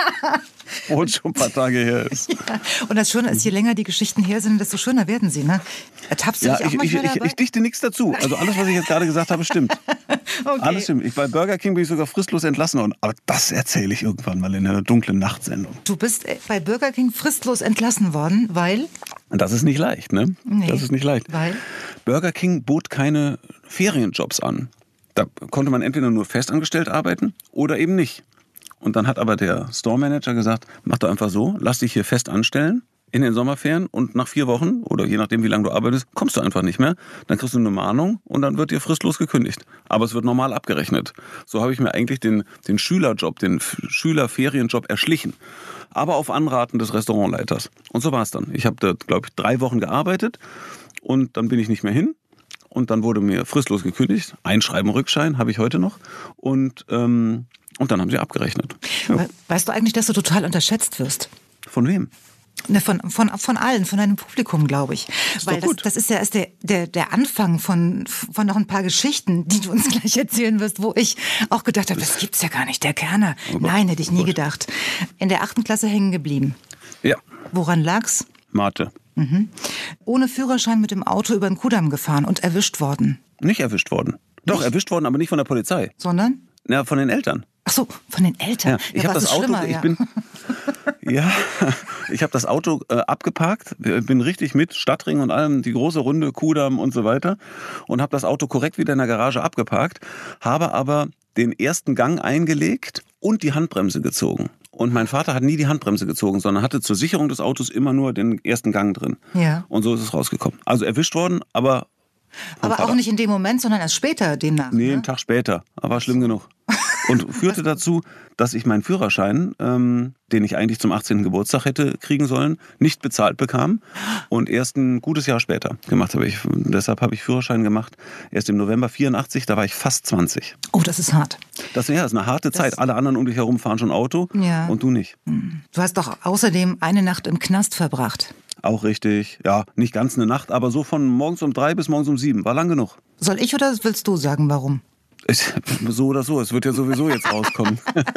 Wo es schon ein paar Tage her ist. Ja. Und das Schöne ist, je länger die Geschichten her sind, desto schöner werden sie. Ne? Ertappst du ja, dich auch ich, manchmal ich, dabei? ich, ich dichte nichts dazu. Also alles, was ich jetzt gerade gesagt habe, stimmt. Okay. Alles stimmt. Ich, bei Burger King bin ich sogar fristlos entlassen worden. Aber das erzähle ich irgendwann mal in einer dunklen Nachtsendung. Du bist bei Burger King fristlos entlassen worden, weil? Und das ist nicht leicht, ne? Nee. Das ist nicht leicht. Weil? Burger King bot keine Ferienjobs an. Da konnte man entweder nur festangestellt arbeiten oder eben nicht. Und dann hat aber der Store Manager gesagt, mach doch einfach so, lass dich hier fest anstellen in den Sommerferien und nach vier Wochen oder je nachdem, wie lange du arbeitest, kommst du einfach nicht mehr. Dann kriegst du eine Mahnung und dann wird dir fristlos gekündigt. Aber es wird normal abgerechnet. So habe ich mir eigentlich den, den Schülerjob, den Schülerferienjob erschlichen. Aber auf Anraten des Restaurantleiters. Und so war es dann. Ich habe da, glaube ich, drei Wochen gearbeitet und dann bin ich nicht mehr hin. Und dann wurde mir fristlos gekündigt. Einschreiben, Rückschein habe ich heute noch. Und, ähm, und dann haben sie abgerechnet. Ja. Weißt du eigentlich, dass du total unterschätzt wirst? Von wem? Ne, von, von, von allen, von deinem Publikum, glaube ich. Ist Weil doch gut. Das, das ist ja erst der, der, der Anfang von, von noch ein paar Geschichten, die du uns gleich erzählen wirst, wo ich auch gedacht habe, das gibt's ja gar nicht, der Kerner. Oh Gott, Nein, hätte ich oh nie Gott. gedacht. In der achten Klasse hängen geblieben. Ja. Woran lag's? Mathe. Mhm. Ohne Führerschein mit dem Auto über den Kudamm gefahren und erwischt worden. Nicht erwischt worden. Doch, Nicht? erwischt worden, aber nicht von der Polizei. Sondern? Ja, von den Eltern. Ach so, von den Eltern. Ja, ich Ja, habe was das ist Auto, schlimmer, ich ja. bin, ja, ich habe das Auto äh, abgeparkt, bin richtig mit Stadtring und allem, die große Runde, Kudamm und so weiter und habe das Auto korrekt wieder in der Garage abgeparkt, habe aber den ersten Gang eingelegt und die Handbremse gezogen. Und mein Vater hat nie die Handbremse gezogen, sondern hatte zur Sicherung des Autos immer nur den ersten Gang drin. Ja. Und so ist es rausgekommen. Also erwischt worden, aber Aber Vater. auch nicht in dem Moment, sondern erst später demnach. Nee, ne? einen Tag später. Aber war schlimm genug. Und führte dazu, dass ich meinen Führerschein, ähm, den ich eigentlich zum achtzehnten Geburtstag hätte kriegen sollen, nicht bezahlt bekam und erst ein gutes Jahr später gemacht habe. Ich, deshalb habe ich Führerschein gemacht, erst im November vierundachtzig, da war ich fast zwanzig. Oh, das ist hart. Das, ja, das ist eine harte Zeit. Alle anderen um dich herum fahren schon Auto Ja. und du nicht. Du hast doch außerdem eine Nacht im Knast verbracht. Auch richtig. Ja, nicht ganz eine Nacht, aber so von morgens um drei bis morgens um sieben. War lang genug. Soll ich oder willst du sagen, warum? Es, so oder so, es wird ja sowieso jetzt rauskommen.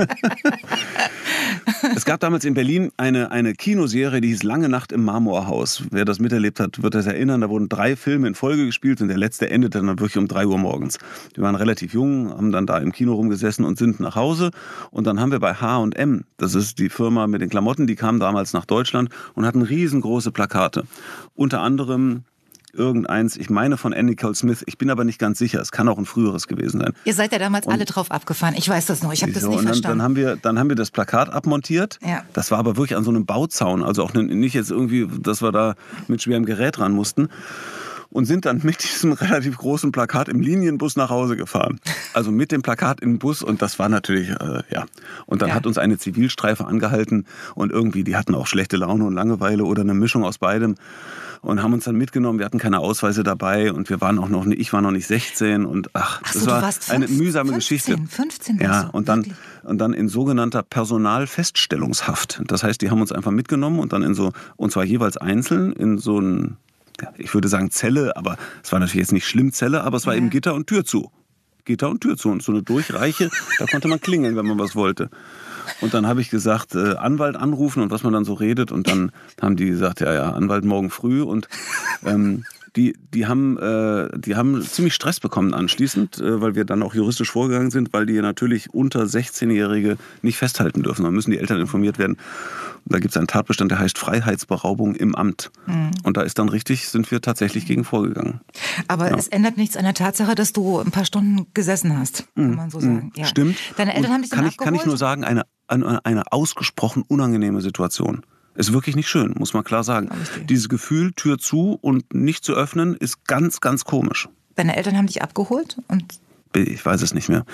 Es gab damals in Berlin eine, eine Kinoserie, die hieß Lange Nacht im Marmorhaus. Wer das miterlebt hat, wird das erinnern. Da wurden drei Filme in Folge gespielt und der letzte endete dann wirklich um drei Uhr morgens. Wir waren relativ jung, haben dann da im Kino rumgesessen und sind nach Hause. Und dann haben wir bei H und M, das ist die Firma mit den Klamotten, die kam damals nach Deutschland und hatten riesengroße Plakate. Unter anderem irgendeins, ich meine von Andy Cole Smith, ich bin aber nicht ganz sicher, es kann auch ein früheres gewesen sein. Ihr seid ja damals und, alle drauf abgefahren, ich weiß das noch, ich habe das so, nicht und dann, verstanden. Dann haben, wir, dann haben wir das Plakat abmontiert, ja. Das war aber wirklich an so einem Bauzaun, also auch nicht jetzt irgendwie, dass wir da mit schwerem Gerät ran mussten. Und sind dann mit diesem relativ großen Plakat im Linienbus nach Hause gefahren. Also mit dem Plakat im Bus und das war natürlich, äh, ja. Und dann ja. hat uns eine Zivilstreife angehalten und irgendwie, die hatten auch schlechte Laune und Langeweile oder eine Mischung aus beidem und haben uns dann mitgenommen. Wir hatten keine Ausweise dabei und wir waren auch noch, ich war noch nicht sechzehn und ach, ach so, das war fünfzehn, eine mühsame fünfzehn, Geschichte. fünfzehn ja, so, und dann, wirklich? und dann in sogenannter Personalfeststellungshaft. Das heißt, die haben uns einfach mitgenommen und dann in so, und zwar jeweils einzeln in so ein, ich würde sagen Zelle, aber es war natürlich jetzt nicht schlimm Zelle, aber es war ja. eben Gitter und Tür zu. Gitter und Tür zu. Und so eine Durchreiche, da konnte man klingeln, wenn man was wollte. Und dann habe ich gesagt, äh, Anwalt anrufen und was man dann so redet. Und dann haben die gesagt, ja, ja, Anwalt morgen früh. Und ähm, die, die, haben, äh, die haben ziemlich Stress bekommen anschließend, äh, weil wir dann auch juristisch vorgegangen sind, weil die natürlich unter sechzehnjährige nicht festhalten dürfen. Da müssen die Eltern informiert werden. Da gibt es einen Tatbestand, der heißt Freiheitsberaubung im Amt. Mhm. Und da ist dann richtig, sind wir tatsächlich gegen vorgegangen. Aber ja. es ändert nichts an der Tatsache, dass du ein paar Stunden gesessen hast, kann mhm. man so sagen. Ja. Stimmt. Deine Eltern und haben dich dann kann ich, abgeholt? Kann ich nur sagen, eine, eine, eine ausgesprochen unangenehme Situation. Ist wirklich nicht schön, muss man klar sagen. Dieses Gefühl, Tür zu und nicht zu öffnen, ist ganz, ganz komisch. Deine Eltern haben dich abgeholt? Und ich weiß es nicht mehr.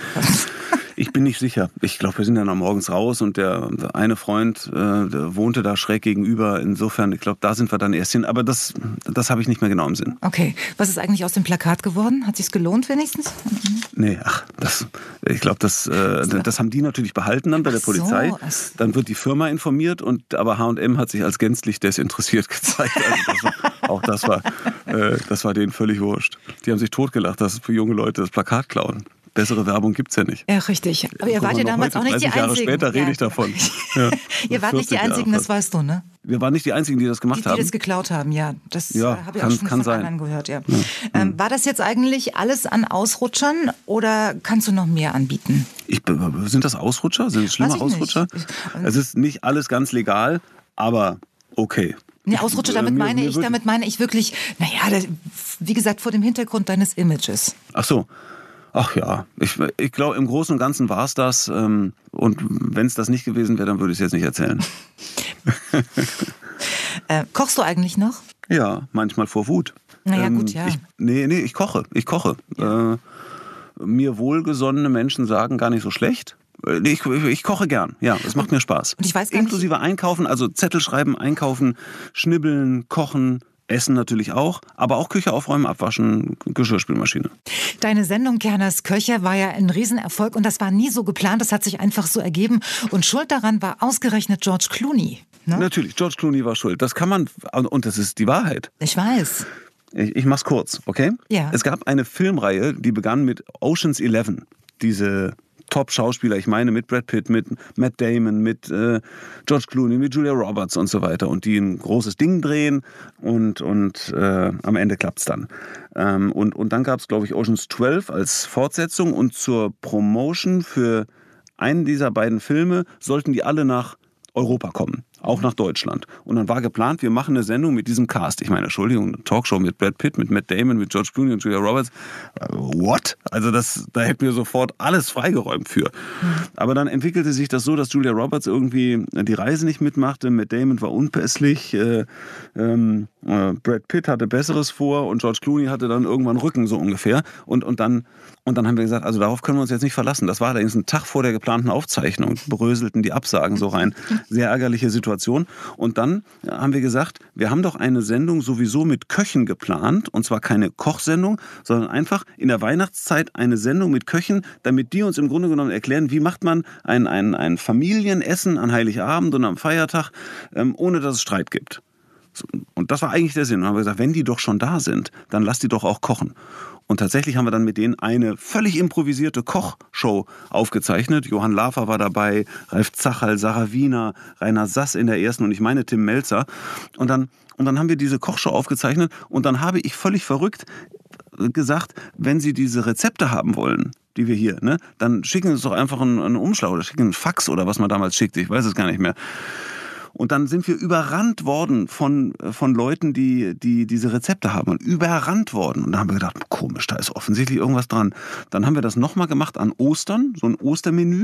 Ich bin nicht sicher. Ich glaube, wir sind dann am morgens raus und der, der eine Freund äh, der wohnte da schräg gegenüber. Insofern, ich glaube, da sind wir dann erst hin. Aber das, das habe ich nicht mehr genau im Sinn. Okay. Was ist eigentlich aus dem Plakat geworden? Hat sich's gelohnt wenigstens? Nee, ach, das, ich glaube, das, äh, das haben die natürlich behalten dann bei der Polizei. So. Dann wird die Firma informiert, und aber H und M hat sich als gänzlich desinteressiert gezeigt. Also das war, auch das war, äh, das war denen völlig wurscht. Die haben sich totgelacht, dass für junge Leute das Plakat klauen. Bessere Werbung gibt's ja nicht. Ja, richtig. Aber ihr wart ja damals auch nicht die Einzigen. dreißig Jahre später rede ja. ich davon. Ja. Ihr wart nicht die Einzigen, das weißt du, ne? Wir waren nicht die Einzigen, die das gemacht die, die haben. Die das geklaut haben, ja. Das ja, habe ich kann, auch schon kann von sein. anderen gehört, ja. ja. Ähm, war das jetzt eigentlich alles an Ausrutschern oder kannst du noch mehr anbieten? Ich, sind das Ausrutscher? Sind das schlimme Ausrutscher? Nicht. Es ist nicht alles ganz legal, aber okay. Nee, Ausrutscher, damit meine ich, damit meine ich wirklich, naja, wie gesagt, vor dem Hintergrund deines Images. Ach so. Ach ja, ich, ich glaube, im Großen und Ganzen war es das. Ähm, und wenn es das nicht gewesen wäre, dann würde ich es jetzt nicht erzählen. äh, kochst du eigentlich noch? Ja, manchmal vor Wut. Naja, ähm, gut, ja. Ich, nee, nee, ich koche. Ich koche. Ja. Äh, mir wohlgesonnene Menschen sagen, gar nicht so schlecht. Nee, ich, ich koche gern. Ja, es macht mir Spaß. Und ich weiß gar Inklusive nicht, Einkaufen, also Zettel schreiben, einkaufen, schnibbeln, kochen. Essen natürlich auch, aber auch Küche aufräumen, abwaschen, Geschirrspülmaschine. Deine Sendung Kerners Köcher war ja ein Riesenerfolg und das war nie so geplant, das hat sich einfach so ergeben. Und schuld daran war ausgerechnet George Clooney. Ne? Natürlich, George Clooney war schuld. Das kann man, und das ist die Wahrheit. Ich weiß. Ich, ich mach's kurz, okay? Ja. Es gab eine Filmreihe, die begann mit Ocean's Eleven. Diese Top-Schauspieler, ich meine mit Brad Pitt, mit Matt Damon, mit äh, George Clooney, mit Julia Roberts und so weiter, und die ein großes Ding drehen und, und äh, am Ende klappt's dann. Ähm, und, und dann gab's, glaube ich, Ocean's zwölf als Fortsetzung, und zur Promotion für einen dieser beiden Filme sollten die alle nach Europa kommen, auch nach Deutschland. Und dann war geplant, wir machen eine Sendung mit diesem Cast. Ich meine, Entschuldigung, eine Talkshow mit Brad Pitt, mit Matt Damon, mit George Clooney und Julia Roberts. What? Also das, da hätten wir sofort alles freigeräumt für. Aber dann entwickelte sich das so, dass Julia Roberts irgendwie die Reise nicht mitmachte. Matt Damon war unpässlich. Äh, ähm, äh, Brad Pitt hatte Besseres vor und George Clooney hatte dann irgendwann Rücken, so ungefähr. Und, und, dann, und dann haben wir gesagt, also darauf können wir uns jetzt nicht verlassen. Das war allerdings ein Tag vor der geplanten Aufzeichnung. Bröselten die Absagen so rein. Sehr ärgerliche Situation. Und dann haben wir gesagt, wir haben doch eine Sendung sowieso mit Köchen geplant. Und zwar keine Kochsendung, sondern einfach in der Weihnachtszeit eine Sendung mit Köchen, damit die uns im Grunde genommen erklären, wie macht man ein, ein, ein Familienessen an Heiligabend und am Feiertag, ähm, ohne dass es Streit gibt. Und das war eigentlich der Sinn. Und dann haben wir gesagt, wenn die doch schon da sind, dann lass die doch auch kochen. Und tatsächlich haben wir dann mit denen eine völlig improvisierte Kochshow aufgezeichnet. Johann Lafer war dabei, Ralf Zachal, Sarah Wiener, Rainer Sass in der ersten und ich meine Tim Melzer. Und dann, und dann haben wir diese Kochshow aufgezeichnet und dann habe ich völlig verrückt gesagt, wenn Sie diese Rezepte haben wollen, die wir hier, ne, dann schicken Sie uns doch einfach einen, einen Umschlag oder schicken einen Fax oder was man damals schickte, ich weiß es gar nicht mehr. Und dann sind wir überrannt worden von, von Leuten, die, die diese Rezepte haben. Und überrannt worden. Und dann haben wir gedacht, komisch, da ist offensichtlich irgendwas dran. Dann haben wir das nochmal gemacht an Ostern, so ein Ostermenü.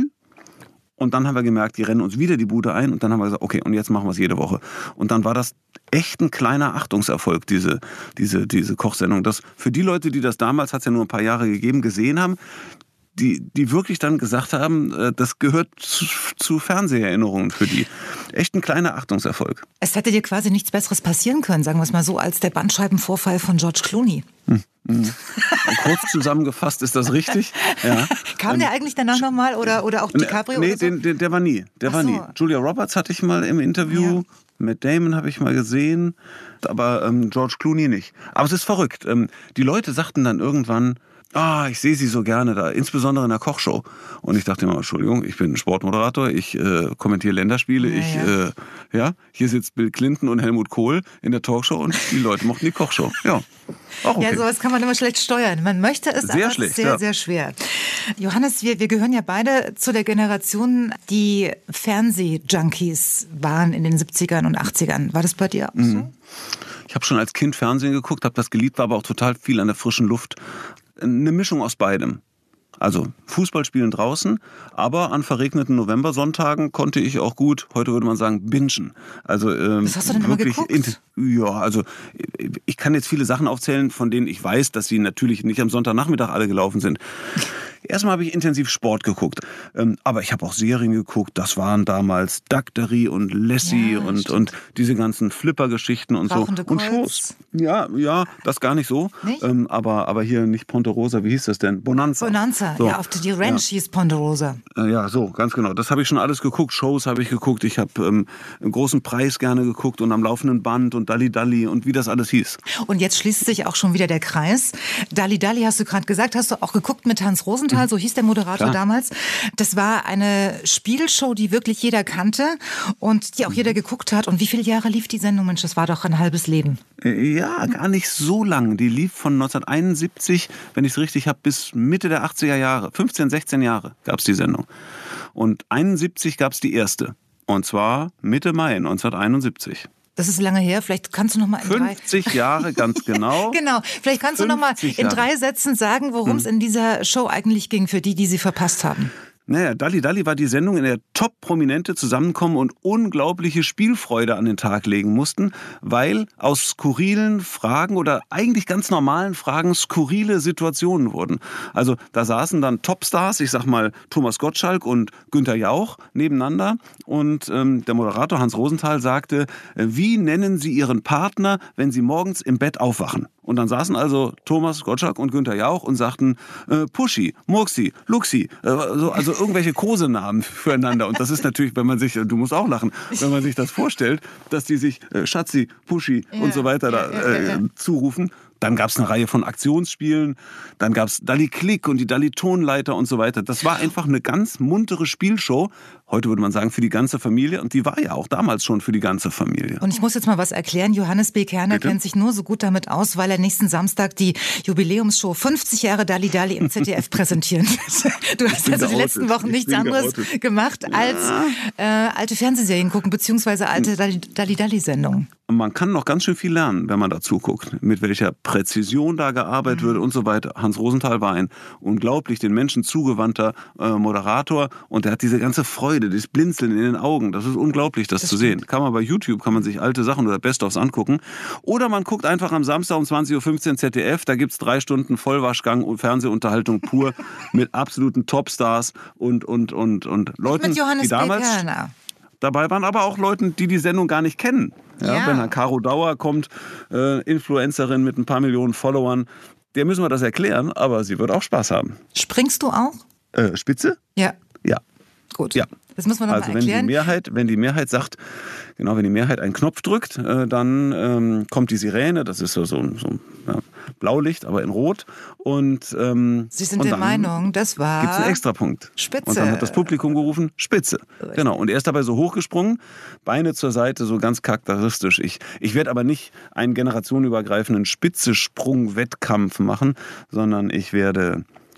Und dann haben wir gemerkt, die rennen uns wieder die Bude ein. Und dann haben wir gesagt, okay, und jetzt machen wir es jede Woche. Und dann war das echt ein kleiner Achtungserfolg, diese, diese, diese Kochsendung. Das für die Leute, die das damals, hat es ja nur ein paar Jahre gegeben, gesehen haben, die, die wirklich dann gesagt haben, das gehört zu, zu Fernseherinnerungen für die. Echt ein kleiner Achtungserfolg. Es hätte dir quasi nichts Besseres passieren können, sagen wir es mal so, als der Bandscheibenvorfall von George Clooney. Hm. Hm. Kurz zusammengefasst, ist das richtig? Ja. Kam ähm, der eigentlich danach nochmal oder, oder auch DiCaprio? Nee, oder so? den, den, der war nie. Der Ach war so. nie. Julia Roberts hatte ich mal im Interview. Ja. Matt Damon habe ich mal gesehen. Aber ähm, George Clooney nicht. Aber es ist verrückt. Ähm, die Leute sagten dann irgendwann, ah, ich sehe Sie so gerne da, insbesondere in der Kochshow. Und ich dachte immer, Entschuldigung, ich bin Sportmoderator, ich äh, kommentiere Länderspiele, ja, ich, ja. Äh, ja, hier sitzt Bill Clinton und Helmut Kohl in der Talkshow und die Leute mochten die Kochshow. Ja, auch okay. Ja, sowas kann man immer schlecht steuern. Man möchte es, sehr aber schlecht, es ist sehr, ja. sehr schwer. Johannes, wir, wir gehören ja beide zu der Generation, die Fernsehjunkies waren in den siebzigern und achtzigern. War das bei dir auch so? Mhm. Ich habe schon als Kind Fernsehen geguckt, habe das geliebt, war aber auch total viel an der frischen Luft. Eine Mischung aus beidem. Also Fußball spielen draußen, aber an verregneten Novembersonntagen konnte ich auch gut, heute würde man sagen, bingen. Also, ähm, Was hast du denn immer geguckt? Ja, also ich kann jetzt viele Sachen aufzählen, von denen ich weiß, dass sie natürlich nicht am Sonntagnachmittag alle gelaufen sind. Erstmal habe ich intensiv Sport geguckt, ähm, aber ich habe auch Serien geguckt. Das waren damals Daktari und Lassie Ja, und, stimmt. und diese ganzen Flipper-Geschichten und Rauchende so. Und Colts. Shows. Ja, ja, das gar nicht so. Nicht? Ähm, aber, aber hier nicht Ponderosa, wie hieß das denn? Bonanza. Bonanza, So. ja, auf die Ranch hieß Ponderosa. Äh, Ja, so, ganz genau. Das habe ich schon alles geguckt. Shows habe ich geguckt. Ich habe ähm, einen großen Preis gerne geguckt und am laufenden Band und Dalli Dalli und wie das alles hieß. Und jetzt schließt sich auch schon wieder der Kreis. Dalli Dalli hast du gerade gesagt, hast du auch geguckt mit Hans Rosenthal, so hieß der Moderator Klar. damals. Das war eine Spielshow, die wirklich jeder kannte und die auch jeder geguckt hat. Und wie viele Jahre lief die Sendung? Mensch, das war doch ein halbes Leben. Äh, Ja, gar nicht so lang. Die lief von neunzehnhunderteinundsiebzig, wenn ich es richtig habe, bis Mitte der achtziger Jahre. fünfzehn, sechzehn Jahre gab es die Sendung. Und einundsiebzig gab es die erste. Und zwar Mitte Mai neunzehnhunderteinundsiebzig. Das ist lange her. Vielleicht kannst du noch mal in drei... fünfzig Jahre, ganz genau. Genau. Vielleicht kannst du noch mal fünfzig in Jahre. drei Sätzen sagen, worum es in dieser Show eigentlich ging, für die, die sie verpasst haben. Naja, Dalli Dalli war die Sendung, in der Top-Prominente zusammenkommen und unglaubliche Spielfreude an den Tag legen mussten, weil aus skurrilen Fragen oder eigentlich ganz normalen Fragen skurrile Situationen wurden. Also da saßen dann Topstars, ich sag mal Thomas Gottschalk und Günther Jauch nebeneinander und ähm, der Moderator Hans Rosenthal sagte, äh, wie nennen Sie Ihren Partner, wenn Sie morgens im Bett aufwachen? Und dann saßen also Thomas Gottschalk und Günther Jauch und sagten äh, Puschi, Murksi, Luxi, äh, so, also irgendwelche Kosenamen füreinander. Und das ist natürlich, wenn man sich, du musst auch lachen, wenn man sich das vorstellt, dass die sich äh, Schatzi, Puschi Ja, und so weiter ja, da ja, äh, ja, ja. zurufen. Dann gab es eine Reihe von Aktionsspielen, dann gab es Dalli Klick und die Dalli Tonleiter und so weiter. Das war einfach eine ganz muntere Spielshow, heute würde man sagen für die ganze Familie und die war ja auch damals schon für die ganze Familie. Und ich muss jetzt mal was erklären. Johannes B. Kerner Bitte? kennt sich nur so gut damit aus, weil er nächsten Samstag die Jubiläumsshow fünfzig Jahre Dalli Dalli im Z D F präsentieren wird. Du hast bin also die geoutet. letzten Wochen Ich nichts bin anderes geoutet. gemacht als äh, alte Fernsehserien gucken, beziehungsweise alte Dalli Dalli Sendungen. Man kann noch ganz schön viel lernen, wenn man da zuguckt, mit welcher Präzision da gearbeitet Mhm. wird und so weiter. Hans Rosenthal war ein unglaublich den Menschen zugewandter äh, Moderator und der hat diese ganze Freude, dieses Blinzeln in den Augen. Das ist unglaublich, das, Das zu stimmt. sehen. Kann man bei YouTube, kann man sich alte Sachen oder Best-ofs angucken. Oder man guckt einfach am Samstag um zwanzig Uhr fünfzehn Z D F, da gibt's drei Stunden Vollwaschgang und Fernsehunterhaltung pur mit absoluten Topstars und, und, und, und Leuten, Mit Johannes die B. damals Kerner. dabei waren, aber auch Leuten, die die Sendung gar nicht kennen. Ja, Ja. Wenn dann Caro Dauer kommt, äh, Influencerin mit ein paar Millionen Followern, der müssen wir das erklären, aber sie wird auch Spaß haben. Springst du auch? Äh, Spitze? Ja. Ja. Gut. Ja. Das muss man noch Also mal wenn die erklären. Mehrheit, wenn die Mehrheit sagt, genau, wenn die Mehrheit einen Knopf drückt, äh, dann ähm, kommt die Sirene, das ist so, so, so ja, Blaulicht, aber in Rot. Und, ähm, Sie sind und der dann Meinung, das war gibt's einen Extrapunkt. Spitze. Und dann hat das Publikum gerufen, Spitze. Genau. Und er ist dabei so hochgesprungen, Beine zur Seite, so ganz charakteristisch. Ich, ich werde aber nicht einen generationenübergreifenden Spitzesprung-Wettkampf machen, sondern ich werde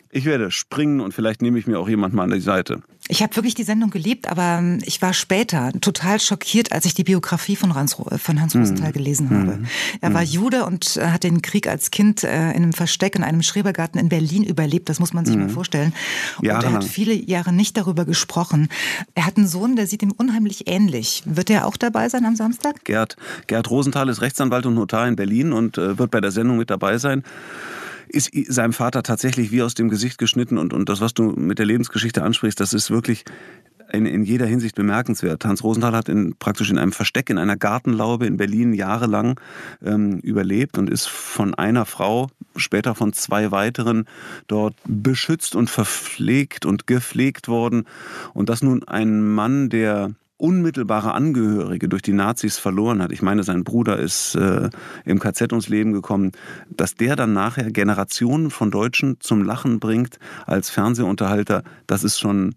Ich werde springen und vielleicht nehme ich mir auch jemand mal an die Seite. Ich habe wirklich die Sendung geliebt, aber ich war später total schockiert, als ich die Biografie von Hans, von Hans Rosenthal gelesen habe. Mhm. Er war Jude und hat den Krieg als Kind in einem Versteck in einem Schrebergarten in Berlin überlebt. Das muss man sich mhm. mal vorstellen. Und Jahrelang. er hat viele Jahre nicht darüber gesprochen. Er hat einen Sohn, der sieht ihm unheimlich ähnlich. Wird er auch dabei sein am Samstag? Gerd, Gerd Rosenthal ist Rechtsanwalt und Notar in Berlin und äh, wird bei der Sendung mit dabei sein. Ist seinem Vater tatsächlich wie aus dem Gesicht geschnitten und, und das, was du mit der Lebensgeschichte ansprichst, das ist wirklich in, in jeder Hinsicht bemerkenswert. Hans Rosenthal hat in, praktisch in einem Versteck in einer Gartenlaube in Berlin jahrelang ähm, überlebt und ist von einer Frau, später von zwei weiteren, dort beschützt und verpflegt und gepflegt worden. Und das nun ein Mann, der unmittelbare Angehörige durch die Nazis verloren hat. Ich meine, sein Bruder ist äh, im K Z ums Leben gekommen. Dass der dann nachher Generationen von Deutschen zum Lachen bringt als Fernsehunterhalter, das ist schon,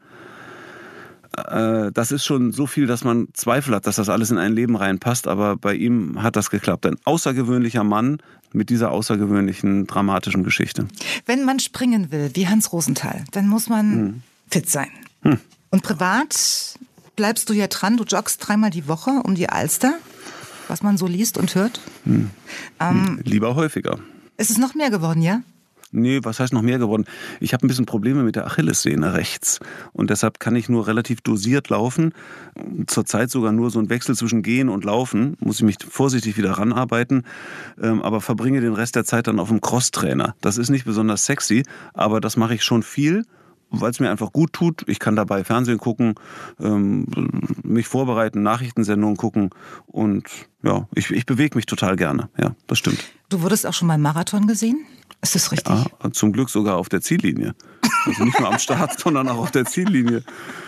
äh, das ist schon so viel, dass man Zweifel hat, dass das alles in ein Leben reinpasst. Aber bei ihm hat das geklappt. Ein außergewöhnlicher Mann mit dieser außergewöhnlichen, dramatischen Geschichte. Wenn man springen will, wie Hans Rosenthal, dann muss man hm. fit sein. Hm. Und privat bleibst du ja dran, du joggst dreimal die Woche um die Alster, was man so liest und hört. Hm. Ähm, Lieber häufiger. Ist es noch mehr geworden, ja? Nee, was heißt noch mehr geworden? Ich habe ein bisschen Probleme mit der Achillessehne rechts und deshalb kann ich nur relativ dosiert laufen. Zurzeit sogar nur so ein Wechsel zwischen Gehen und Laufen, muss ich mich vorsichtig wieder ranarbeiten, aber verbringe den Rest der Zeit dann auf dem Crosstrainer. Das ist nicht besonders sexy, aber das mache ich schon viel, weil es mir einfach gut tut. Ich kann dabei Fernsehen gucken, ähm, mich vorbereiten, Nachrichtensendungen gucken und ja, ich, ich bewege mich total gerne. Ja, das stimmt. Du wurdest auch schon mal Marathon gesehen? Ist das richtig? Ja, zum Glück sogar auf der Ziellinie. Also nicht nur am Start, sondern auch auf der Ziellinie.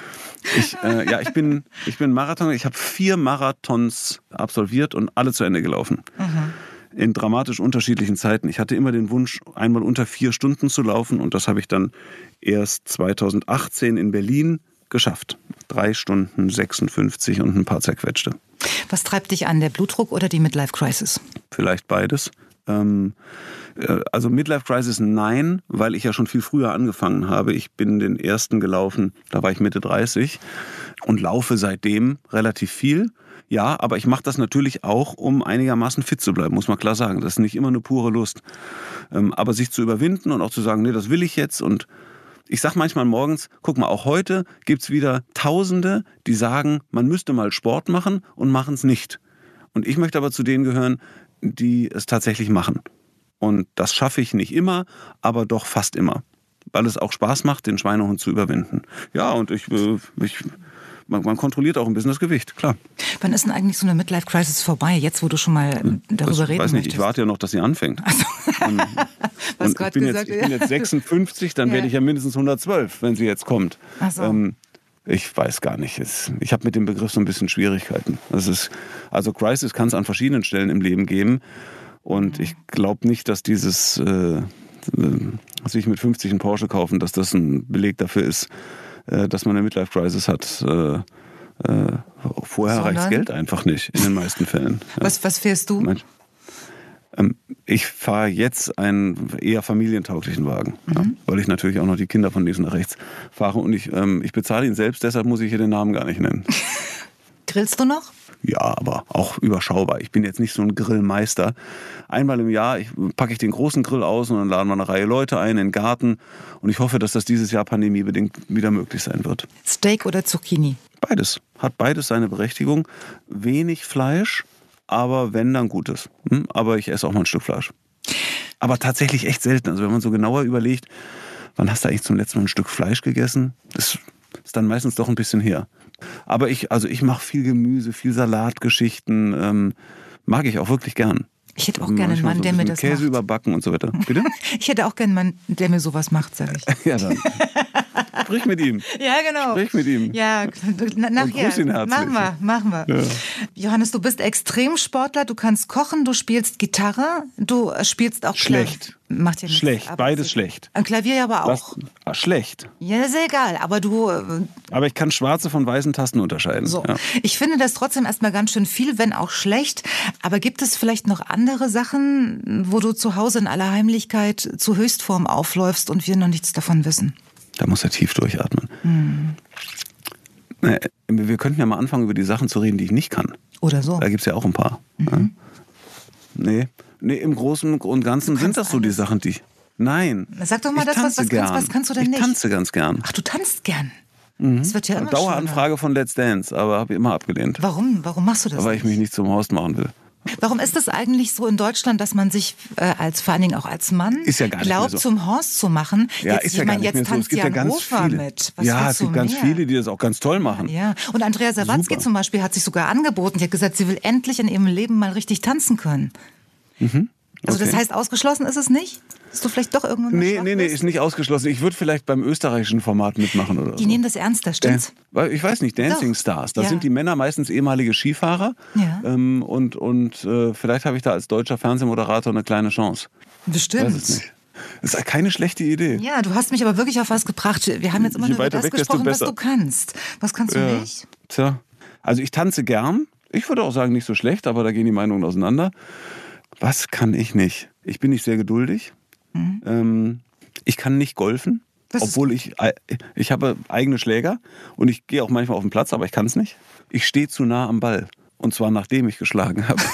Ich, äh, ja, ich bin, ich bin Marathon. Ich habe vier Marathons absolviert und alle zu Ende gelaufen. Mhm. In dramatisch unterschiedlichen Zeiten. Ich hatte immer den Wunsch, einmal unter vier Stunden zu laufen und das habe ich dann erst zweitausendachtzehn in Berlin geschafft. Drei Stunden sechsundfünfzig und ein paar zerquetschte. Was treibt dich an, der Blutdruck oder die Midlife-Crisis? Vielleicht beides. Ähm, also Midlife-Crisis nein, weil ich ja schon viel früher angefangen habe. Ich bin den ersten gelaufen, da war ich Mitte dreißig und laufe seitdem relativ viel. Ja, aber ich mache das natürlich auch, um einigermaßen fit zu bleiben, muss man klar sagen. Das ist nicht immer eine pure Lust. Ähm, aber sich zu überwinden und auch zu sagen, nee, das will ich jetzt. Und ich sage manchmal morgens, guck mal, auch heute gibt's wieder Tausende, die sagen, man müsste mal Sport machen und machen es nicht. Und ich möchte aber zu denen gehören, die es tatsächlich machen. Und das schaffe ich nicht immer, aber doch fast immer. Weil es auch Spaß macht, den Schweinehund zu überwinden. Ja, und ich... ich Man, man kontrolliert auch ein bisschen das Gewicht, klar. Wann ist denn eigentlich so eine Midlife-Crisis vorbei, jetzt wo du schon mal darüber das, reden weiß nicht, möchtest? Ich warte ja noch, dass sie anfängt. Also. Und, Was und ich, bin gesagt, jetzt, ich bin jetzt sechsundfünfzig, dann ja. werde ich ja mindestens hundertzwölf, wenn sie jetzt kommt. Ach so. ähm, ich weiß gar nicht. Ich habe mit dem Begriff so ein bisschen Schwierigkeiten. Das ist, also Crisis kann es an verschiedenen Stellen im Leben geben. Und ich glaube nicht, dass dieses äh, sich mit fünfzig einen Porsche kaufen, dass das ein Beleg dafür ist, dass man eine Midlife-Crisis hat. Äh, äh, vorher Sondern? reicht Geld einfach nicht, in den meisten Fällen. Ja. Was, was fährst du? Mein, ähm, ich fahre jetzt einen eher familientauglichen Wagen, mhm. ja, weil ich natürlich auch noch die Kinder von links nach rechts fahre. Und ich, ähm, ich bezahle ihn selbst, deshalb muss ich hier den Namen gar nicht nennen. Grillst du noch? Ja, aber auch überschaubar. Ich bin jetzt nicht so ein Grillmeister. Einmal im Jahr ich, packe ich den großen Grill aus und dann laden wir eine Reihe Leute ein in den Garten. Und ich hoffe, dass das dieses Jahr pandemiebedingt wieder möglich sein wird. Steak oder Zucchini? Beides. Hat beides seine Berechtigung. Wenig Fleisch, aber wenn, dann Gutes. Hm? Aber ich esse auch mal ein Stück Fleisch. Aber tatsächlich echt selten. Also wenn man so genauer überlegt, wann hast du eigentlich zum letzten Mal ein Stück Fleisch gegessen? Das ist dann meistens doch ein bisschen her. Aber ich, also ich mache viel Gemüse, viel Salatgeschichten, ähm, mag ich auch wirklich gern. Ich hätte auch gerne einen Mann, so der mir das Käse macht. überbacken und so weiter. Bitte? Ich hätte auch gerne einen Mann, der mir sowas macht, sag ich. Ja, dann. Sprich mit ihm. Ja, genau. Sprich mit ihm. Ja, nachher. grüß ihn herzlich. Machen wir, machen wir. Ja. Johannes, du bist Extremsportler, du kannst kochen, du spielst Gitarre, du spielst auch Schlecht. Klavier. Macht ja nichts, schlecht, beides schlecht. Ein Klavier aber auch. Was? Ah, schlecht. Ja, ist ja egal, aber du... Aber ich kann schwarze von weißen Tasten unterscheiden. So. Ja. Ich finde das trotzdem erstmal ganz schön viel, wenn auch schlecht. Aber gibt es vielleicht noch andere Sachen, wo du zu Hause in aller Heimlichkeit zu Höchstform aufläufst und wir noch nichts davon wissen? Da muss er tief durchatmen. Hm. Naja, wir könnten ja mal anfangen, über die Sachen zu reden, die ich nicht kann. Oder so. Da gibt es ja auch ein paar. Mhm. Ja. Nee. nee, im Großen und Ganzen sind das so alles. Die Sachen, die ich... Nein. Sag doch mal ich das, was, was, gern. kannst, was kannst du denn ich nicht? Ich tanze ganz gern. Ach, du tanzt gern? Mhm. Das wird ja immer Daueranfrage schöner. von Let's Dance, aber habe ich immer abgelehnt. Warum? Warum machst du das? Weil ich mich nicht zum Host machen will. Warum ist es eigentlich so in Deutschland, dass man sich äh, als vor allen Dingen auch als Mann ist ja gar nicht glaubt, mehr so. zum Horst zu machen? Ja, jetzt, ist ja gar nicht jetzt mehr so. tanzt Es gibt ja Jan ganz Hofer viele. mit. Was ja, es gibt ganz mehr? viele, die das auch ganz toll machen. Ja, und Andrea Sawatzki Super. zum Beispiel hat sich sogar angeboten. Sie hat gesagt, sie will endlich in ihrem Leben mal richtig tanzen können. Mhm. Also okay. das heißt, ausgeschlossen ist es nicht? Dass du vielleicht doch irgendwo Nee, nee, nee, ist nicht ausgeschlossen. Ich würde vielleicht beim österreichischen Format mitmachen oder Die so. nehmen das ernster, stimmt's? Äh, ich weiß nicht, Dancing Doch. Stars. Da Ja. sind die Männer meistens ehemalige Skifahrer. Ja. Ähm, und und äh, vielleicht habe ich da als deutscher Fernsehmoderator eine kleine Chance. Bestimmt. Weiß es nicht. Das ist keine schlechte Idee. Ja, du hast mich aber wirklich auf was gebracht. Wir haben jetzt immer Je nur über weiter das weg, desto gesprochen, was besser. du kannst. Was kannst du Ja. nicht? Tja, also ich tanze gern. Ich würde auch sagen, nicht so schlecht, aber da gehen die Meinungen auseinander. Was kann ich nicht? Ich bin nicht sehr geduldig. Mhm. Ähm, ich kann nicht golfen, das obwohl ich, ich habe eigene Schläger und ich gehe auch manchmal auf den Platz, aber ich kann es nicht. Ich stehe zu nah am Ball und zwar nachdem ich geschlagen habe.